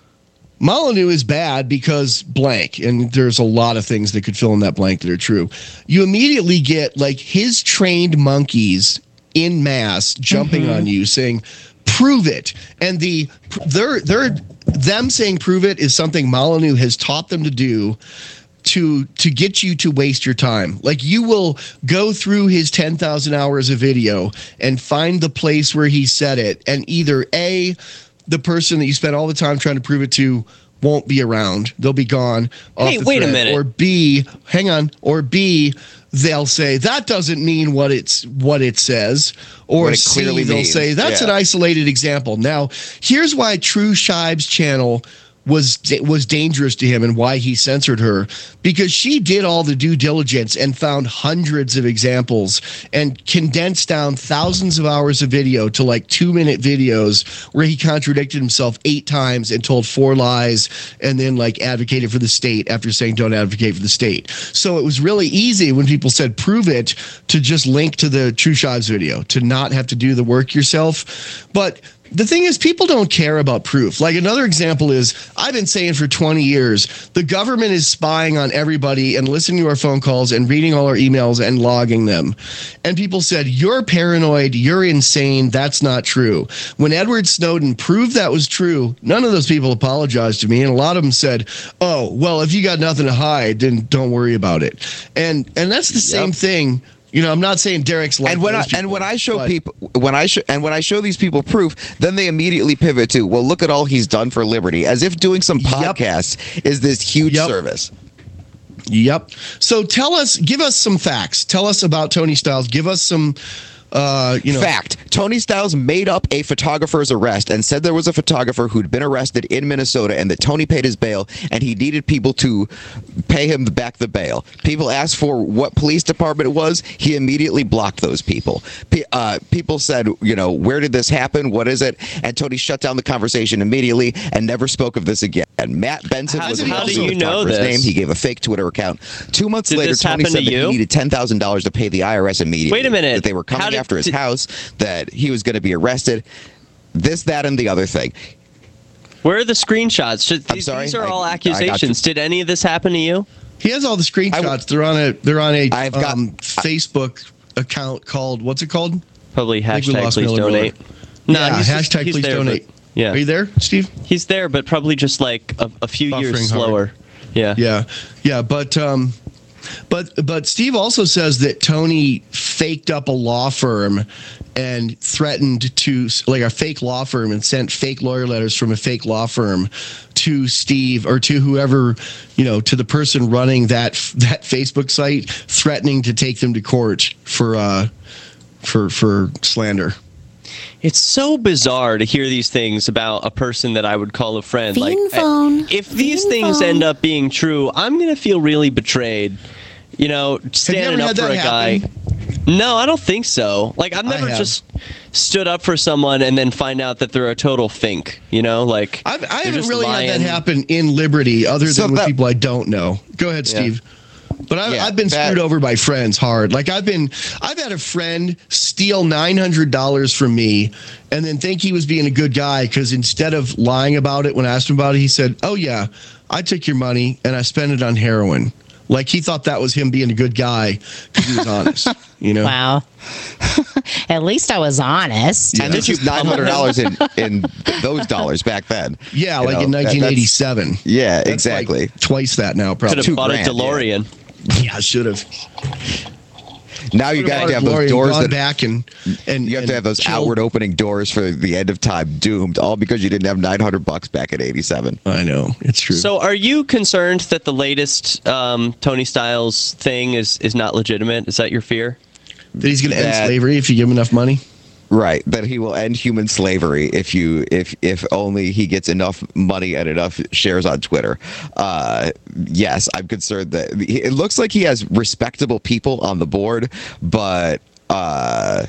Molyneux is bad because blank, and there's a lot of things that could fill in that blank that are true, you immediately get like his trained monkeys in mass jumping Mm-hmm. on you saying, prove it. And the they're they're them saying prove it is something Molyneux has taught them to do to to get you to waste your time. Like, you will go through his ten thousand hours of video and find the place where he said it, and either A, the person that you spent all the time trying to prove it to won't be around. They'll be gone. off Hey, the wait a thread. minute. Or B, hang on. Or B, they'll say that doesn't mean what it's what it says. Or What it C, clearly they'll means. say that's Yeah. an isolated example. Now, here's why True Shive's channel was was dangerous to him and why he censored her, because she did all the due diligence and found hundreds of examples and condensed down thousands of hours of video to like two minute videos where he contradicted himself eight times and told four lies and then like advocated for the state after saying don't advocate for the state. So it was really easy when people said prove it to just link to the True Shives video, to not have to do the work yourself. But the thing is, people don't care about proof. Like, another example is, I've been saying for twenty years, the government is spying on everybody and listening to our phone calls and reading all our emails and logging them. And people said, you're paranoid, you're insane, that's not true. When Edward Snowden proved that was true, none of those people apologized to me. And a lot of them said, oh, well, if you got nothing to hide, then don't worry about it. And and that's the same thing. You know, I'm not saying Derek's like And when I those people, and when I show but- people when I show and when I show these people proof, then they immediately pivot to, well, look at all he's done for liberty, as if doing some Yep. podcasts is this huge Yep. service. Yep. So tell us, give us some facts. Tell us about Tony Styles. Give us some, uh, you know. Fact: Tony Styles made up a photographer's arrest and said there was a photographer who'd been arrested in Minnesota and that Tony paid his bail and he needed people to pay him back the bail. People asked for what police department it was. He immediately blocked those people. P- uh, people said, you know, where did this happen? What is it? And Tony shut down the conversation immediately and never spoke of this again. And Matt Benson How was did- how also do you the know photographer's this? name. He gave a fake Twitter account. Two months Did later, this Tony happen said to that you? he needed ten thousand dollars to pay the I R S immediately. Wait a minute. That they were How coming did- after his did- house, that he was going to be arrested. this, that, and the other thing. Where are the screenshots? Should, I'm these, sorry? these are I- all I got you. accusations. Did any of this happen to you? He has all the screenshots. I- they're on a they're on a I've got- um, Facebook account called what's it called? Probably I think we hashtag lost please Miller donate. Miller. No, yeah, he's just- hashtag he's please there, donate. but- yeah. Are you there, Steve? He's there, but probably just like a, a few Buffering years hard. slower. Yeah. Yeah, yeah, but um, but but Steve also says that Tony faked up a law firm and threatened to like a fake law firm and sent fake lawyer letters from a fake law firm to Steve or to whoever, you know, to the person running that that Facebook site, threatening to take them to court for uh for for slander. It's so bizarre to hear these things about a person that I would call a friend. Fiend like, phone. I- if these Fiend things phone. end up being true, I'm gonna feel really betrayed. You know, standing ever up had for that a guy. happen? No, I don't think so. Like, I've I never have. just stood up for someone and then find out that they're a total fink. You know, like I've, I they're haven't just really lying. had that happen in Liberty, other So than with that- people I don't know. Go ahead, Yeah. Steve. But I've, Yeah, I've been that- screwed over by friends hard. Like I've been, I've had a friend steal nine hundred dollars from me, and then think he was being a good guy because instead of lying about it when I asked him about it, he said, "Oh yeah, I took your money and I spent it on heroin." Like he thought that was him being a good guy because he was honest. You know? Wow. At least I was honest. And this is nine hundred dollars in, in those dollars back then. Yeah, You like know, in that- nineteen that's- eighty-seven. Yeah, That's exactly. like twice that now, Could probably. have two bought grand, a DeLorean. Yeah, I should have. Now you got to have those Glory and doors gone that back and and you have and to have those chill. outward opening doors for the end of time doomed, all because you didn't have nine hundred bucks back in eighty-seven. I know it's true. So, are you concerned that the latest um, Tony Styles thing is is not legitimate? Is that your fear? that he's going to end that- slavery if you give him enough money. Right, that he will end human slavery if you if if only he gets enough money and enough shares on Twitter. Uh, yes, I'm concerned that it looks like he has respectable people on the board, but uh,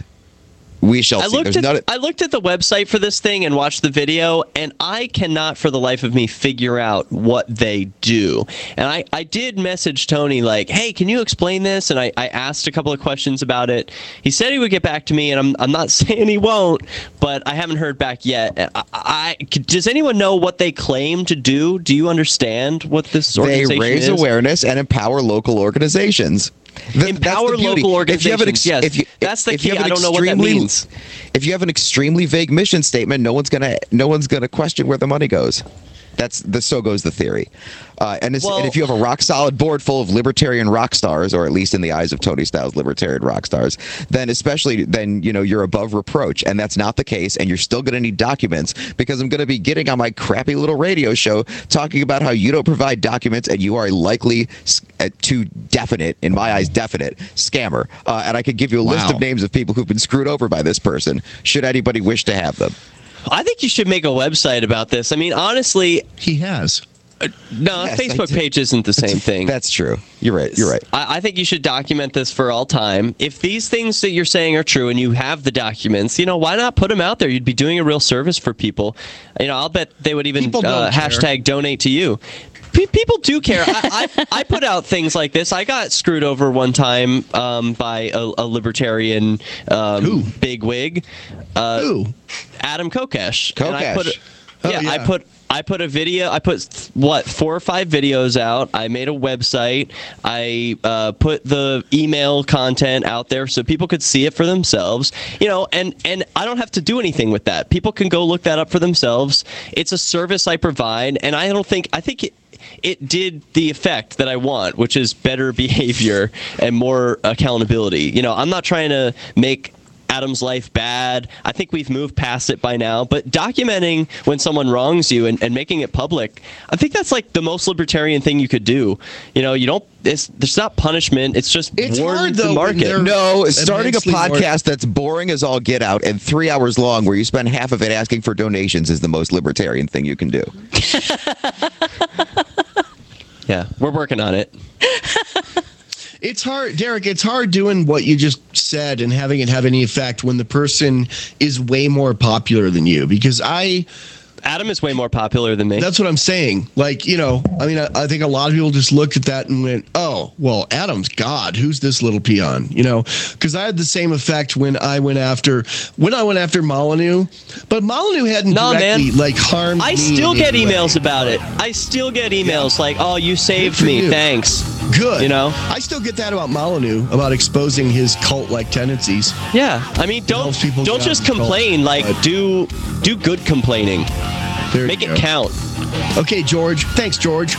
we shall I see. looked There's at not a- I looked at the website for this thing and watched the video, and I cannot for the life of me figure out what they do. And I, I did message Tony like, hey, can you explain this? And I, I asked a couple of questions about it. He said he would get back to me, and I'm I'm not saying he won't, but I haven't heard back yet. I, I does anyone know what they claim to do? Do you understand what this they organization raise is? awareness and empower local organizations. Th- Empower that's the beauty. local If you have an organizations, yes. if you, That's the if you key. have an I don't know what that extremely- means. If you have an extremely vague mission statement, no one's gonna no one's gonna question where the money goes. That's the so goes the theory. Uh, and, it's, Well- and if you have a rock solid board full of libertarian rock stars, or at least in the eyes of Tony Styles, libertarian rock stars, then especially then you know you're above reproach, and that's not the case. And you're still going to need documents because I'm going to be getting on my crappy little radio show talking about how you don't provide documents and you are a likely uh, to definite, in my eyes, definite scammer. Uh, and I could give you a list Wow. of names of people who've been screwed over by this person. Should anybody wish to have them? I think you should make a website about this. I mean, honestly, He has. no, Yes, a I Facebook do. page isn't the same thing. That's true. You're right. You're right. I, I think you should document this for all time. If these things that you're saying are true and you have the documents, you know, why not put them out there? You'd be doing a real service for people. You know, I'll bet they would even People don't uh, care. hashtag donate to you. Pe- People do care. I, I, I put out things like this. I got screwed over one time um, by a, a libertarian um, Who? bigwig, uh, Ooh. Adam Kokesh. And I Kokesh. put, Oh, yeah, I yeah. put I put a video. I put th- what four or five videos out. I made a website. I uh, put the email content out there so people could see it for themselves. You know, and and I don't have to do anything with that. People can go look that up for themselves. It's a service I provide, and I don't think I think it. It did the effect that I want, which is better behavior and more accountability. You know, I'm not trying to make Adam's life bad. I think we've moved past it by now. But documenting when someone wrongs you and, and making it public, I think that's like the most libertarian thing you could do. You know, you don't. It's there's not punishment. It's just It's warn hard, the though, when market. they're- No, starting a immensely more- podcast that's boring as all get out and three hours long where you spend half of it asking for donations is the most libertarian thing you can do. Yeah, we're working on it. It's hard, Derek. It's hard doing what you just said and having it have any effect when the person is way more popular than you. Because I, Adam is way more popular than me. That's what I'm saying. Like, you know, I mean, I, I think a lot of people just looked at that and went, oh, well, Adam's God. Who's this little peon? You know, because I had the same effect when I went after when I went after Molyneux. But Molyneux hadn't Nah, directly, man. like, harmed I me still in get any way. emails about it. I still get emails like, oh, you saved Good for me. you. Thanks. Good. You know? I still get that about Molyneux, about exposing his cult-like tendencies. Yeah. I mean, don't helps people don't get just out of control. complain. Like, But- do do good complaining. There Make you it go. count. Okay, George. Thanks, George.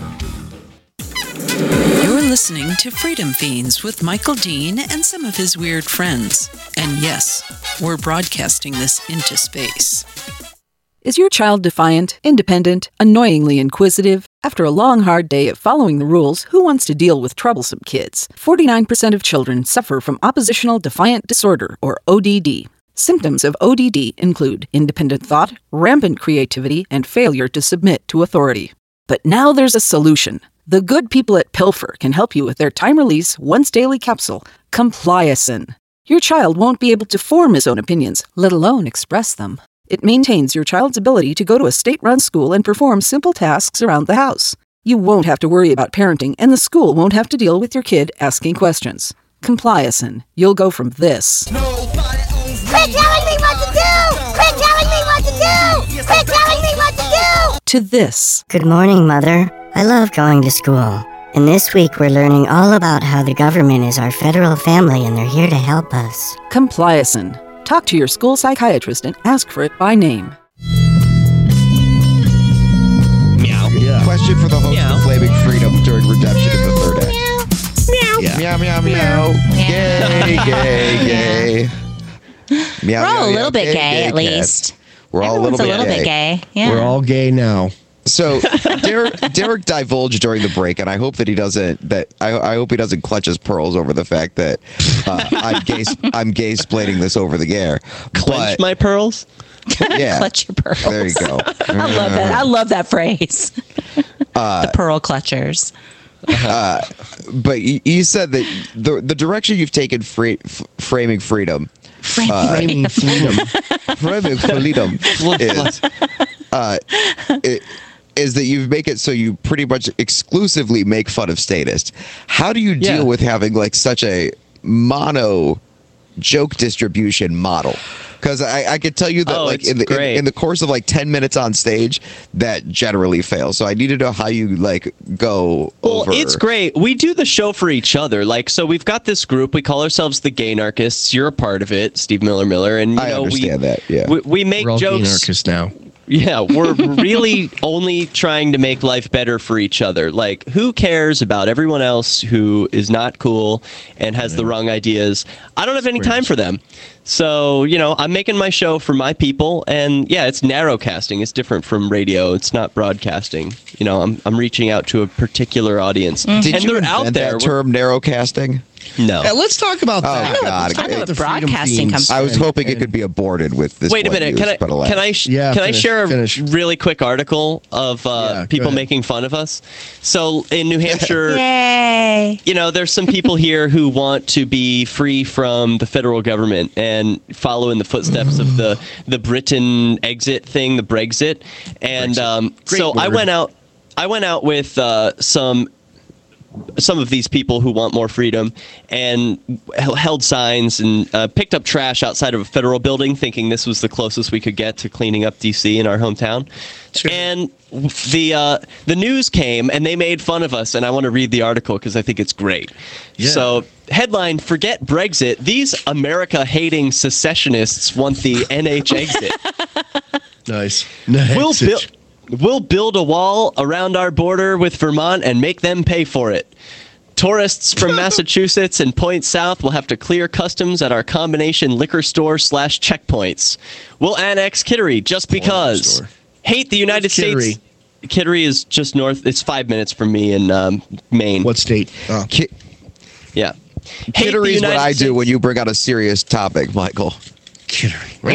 You're listening to Freedom Fiends with Michael Dean and some of his weird friends. And yes, we're broadcasting this into space. Is your child defiant, independent, annoyingly inquisitive? After a long, hard day of following the rules, who wants to deal with troublesome kids? forty-nine percent of children suffer from oppositional defiant disorder, or O D D. Symptoms of O D D include independent thought, rampant creativity, and failure to submit to authority. But now there's a solution. The good people at Pilfer can help you with their time-release, once-daily capsule, Compliacin. Your child won't be able to form his own opinions, let alone express them. It maintains your child's ability to go to a state-run school and perform simple tasks around the house. You won't have to worry about parenting, and the school won't have to deal with your kid asking questions. Compliacin. You'll go from this Quit telling me what to do! Quit telling me what to do! Quit telling me what to do! to this. Good morning, Mother. I love going to school. And this week we're learning all about how the government is our federal family and they're here to help us. Compliacin. Talk to your school psychiatrist and ask for it by name. Meow. Yeah. Question for the host Meow. of Flaming Freedom during redemption in the third act. Meow. Yeah. Meow, meow, meow. Gay, gay, gay. Meow, We're all meow, a little meow. bit gay, Gay, at cat. least. We're all a Everyone's little bit gay. gay. Yeah. We're all gay now. So Derek, Derek divulged during the break, and I hope that he doesn't. That I, I hope he doesn't clutch his pearls over the fact that uh, I'm gay. I'm gay splaining this over the air. Clench But my pearls. yeah, Clutch your pearls. there you go. I love that. I love that phrase. Uh, the pearl clutchers. Uh, but you, you said that the the direction you've taken free, f- framing freedom, uh, Framing freedom. framing freedom is uh, it, is that you make it so you pretty much exclusively make fun of statists. How do you deal Yeah. with having like such a mono joke distribution model? Because I, I could tell you that Oh, like it's in the in, great. in the course of like ten minutes on stage, that generally fails. So I need to know how you like go Well, over. it's great. We do the show for each other. Like, so we've got this group. We call ourselves the Gay Narcissists. You're a part of it, Steve Miller Miller, and you I know understand we, that. Yeah. we we make We're all gay jokes. anarchists now. Yeah, we're really only trying to make life better for each other. Like, who cares about everyone else who is not cool and has the wrong ideas? I don't have any time for them. So, you know, I'm making my show for my people, and yeah, it's narrowcasting. It's different from radio. It's not broadcasting. You know, I'm I'm reaching out to a particular audience, Did and you they're invent out there. that term narrowcasting? No. Uh, let's talk about Oh that. my God! Talk about It- the broadcasting comes. I was hoping it could be aborted with this. Wait a one minute. use, Can I but alas. can I sh- Yeah, can I finish, share a finish. really quick article of uh, Yeah, go people ahead. making fun of us? So in New Hampshire, Yay. you know, there's some people here who want to be free from the federal government and follow in the footsteps of the the Britain exit thing, the Brexit. And um, Great so I word. went out. I went out with uh, some. some of these people who want more freedom and h- held signs and uh, picked up trash outside of a federal building, thinking this was the closest we could get to cleaning up D C in our hometown. And the uh, the news came and they made fun of us. And I want to read the article because I think it's great. Yeah. So headline, forget Brexit. These America-hating secessionists want the N H exit. Nice. nice. We'll build. We'll build a wall around our border with Vermont and make them pay for it. Tourists from Massachusetts and points south will have to clear customs at our combination liquor store slash checkpoints. We'll annex Kittery just because. store. Hate the United Where's Kittery? States. Kittery is just north. It's five minutes from me in um, Maine. What state? Oh. Ki- Yeah. Hate the Kittery is what United I do States. when you bring out a serious topic, Michael. Kittery.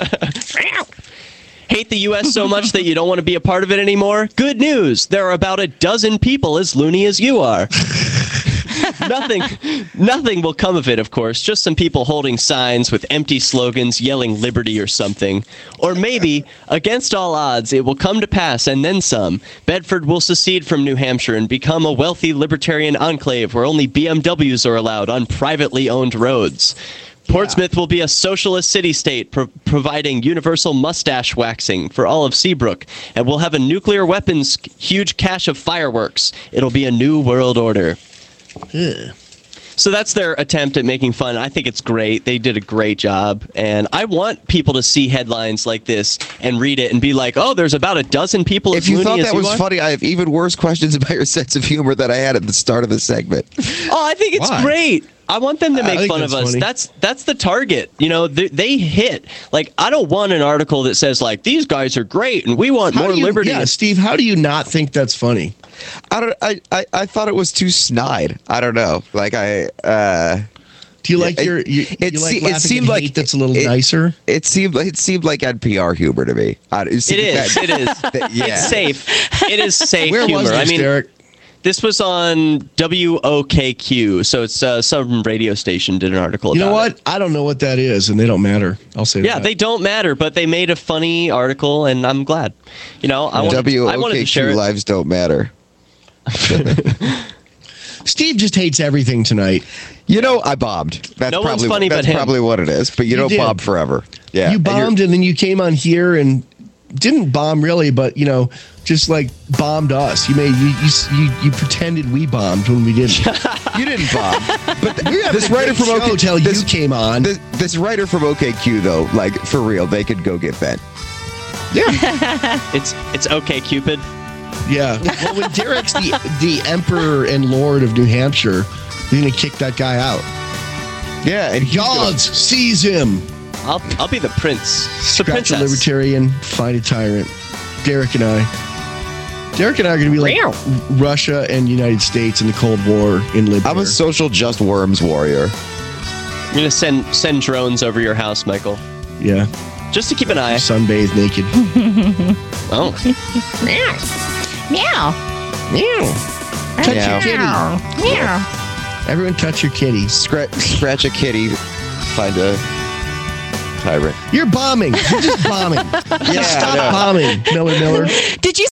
Hate the U S so much that you don't want to be a part of it anymore? Good news. There are about a dozen people as loony as you are. nothing, nothing will come of it, of course. Just some people holding signs with empty slogans, yelling liberty or something. Or maybe, against all odds, it will come to pass, and then some. Bedford will secede from New Hampshire and become a wealthy libertarian enclave where only B M Ws are allowed on privately owned roads. Portsmouth yeah. will be a socialist city-state pro- providing universal mustache waxing for all of Seabrook, and we'll have a nuclear weapons huge cache of fireworks. It'll be a new world order. Ugh. So that's their attempt at making fun. I think it's great. They did a great job. And I want people to see headlines like this and read it and be like, oh, there's about a dozen people If as you loony thought as that you was are. funny, I have even worse questions about your sense of humor than I had at the start of the segment. Oh, I think it's Why? great. I want them to I make think fun of that's us. funny. That's that's the target. You know, they, they hit. Like, I don't want an article that says, like, these guys are great and we want How more do you- liberty. Yeah, Steve, how do you not think that's funny? I don't. I, I, I thought it was too snide. I don't know. Like I. Uh, Do you like it- your? You, it you se- like it laughing seemed at like hate that's a little it- nicer. It seemed. It seemed like N P R humor to me. I, it, It seemed is. that- It is. that- yeah. It's safe. It is safe Where humor. was this, I mean, Derek? this was on W O K Q, so it's uh, some radio station did an article You know about what? I don't know what that is, and they don't matter. I'll say it. Yeah, that. they don't matter, but they made a funny article, and I'm glad. You know, I wanted, W I wanted O K to share Q it. lives don't matter. Steve just hates everything tonight. You know, I bombed. That's No one's probably funny that's but him. probably what it is. But you, You don't did. bomb forever. Yeah, You and you're- bombed, and then you came on here and didn't bomb really, but you know, just like bombed us. You made you you you, you pretended we bombed when we didn't. You didn't bomb. But th- We were this having a writer great from show OK till you this, came on. This, this writer from O K Q though, like for real, they could go get bent. Yeah, It's it's okay, Cupid. yeah. Well, when Derek's the the emperor and lord of New Hampshire, you're gonna kick that guy out. Yeah, and he's gonna- Gods, seize him. I'll I'll be the prince. The Scratch a princess. libertarian, find a tyrant. Derek and I. Derek and I are going to be like Meow. Russia and United States in the Cold War in Libya. I'm a social just worms warrior. I'm gonna send send drones over your house, Michael, Yeah. just to keep an eye. Sunbathed naked. Oh, Meow. Meow. Meow. Touch Meow. your kitty. Meow. Meow. Everyone touch your kitty. Scratch, scratch a kitty, find a tyrant. You're bombing. You're just bombing. Yeah, Stop I know. bombing, Miller Miller. Did you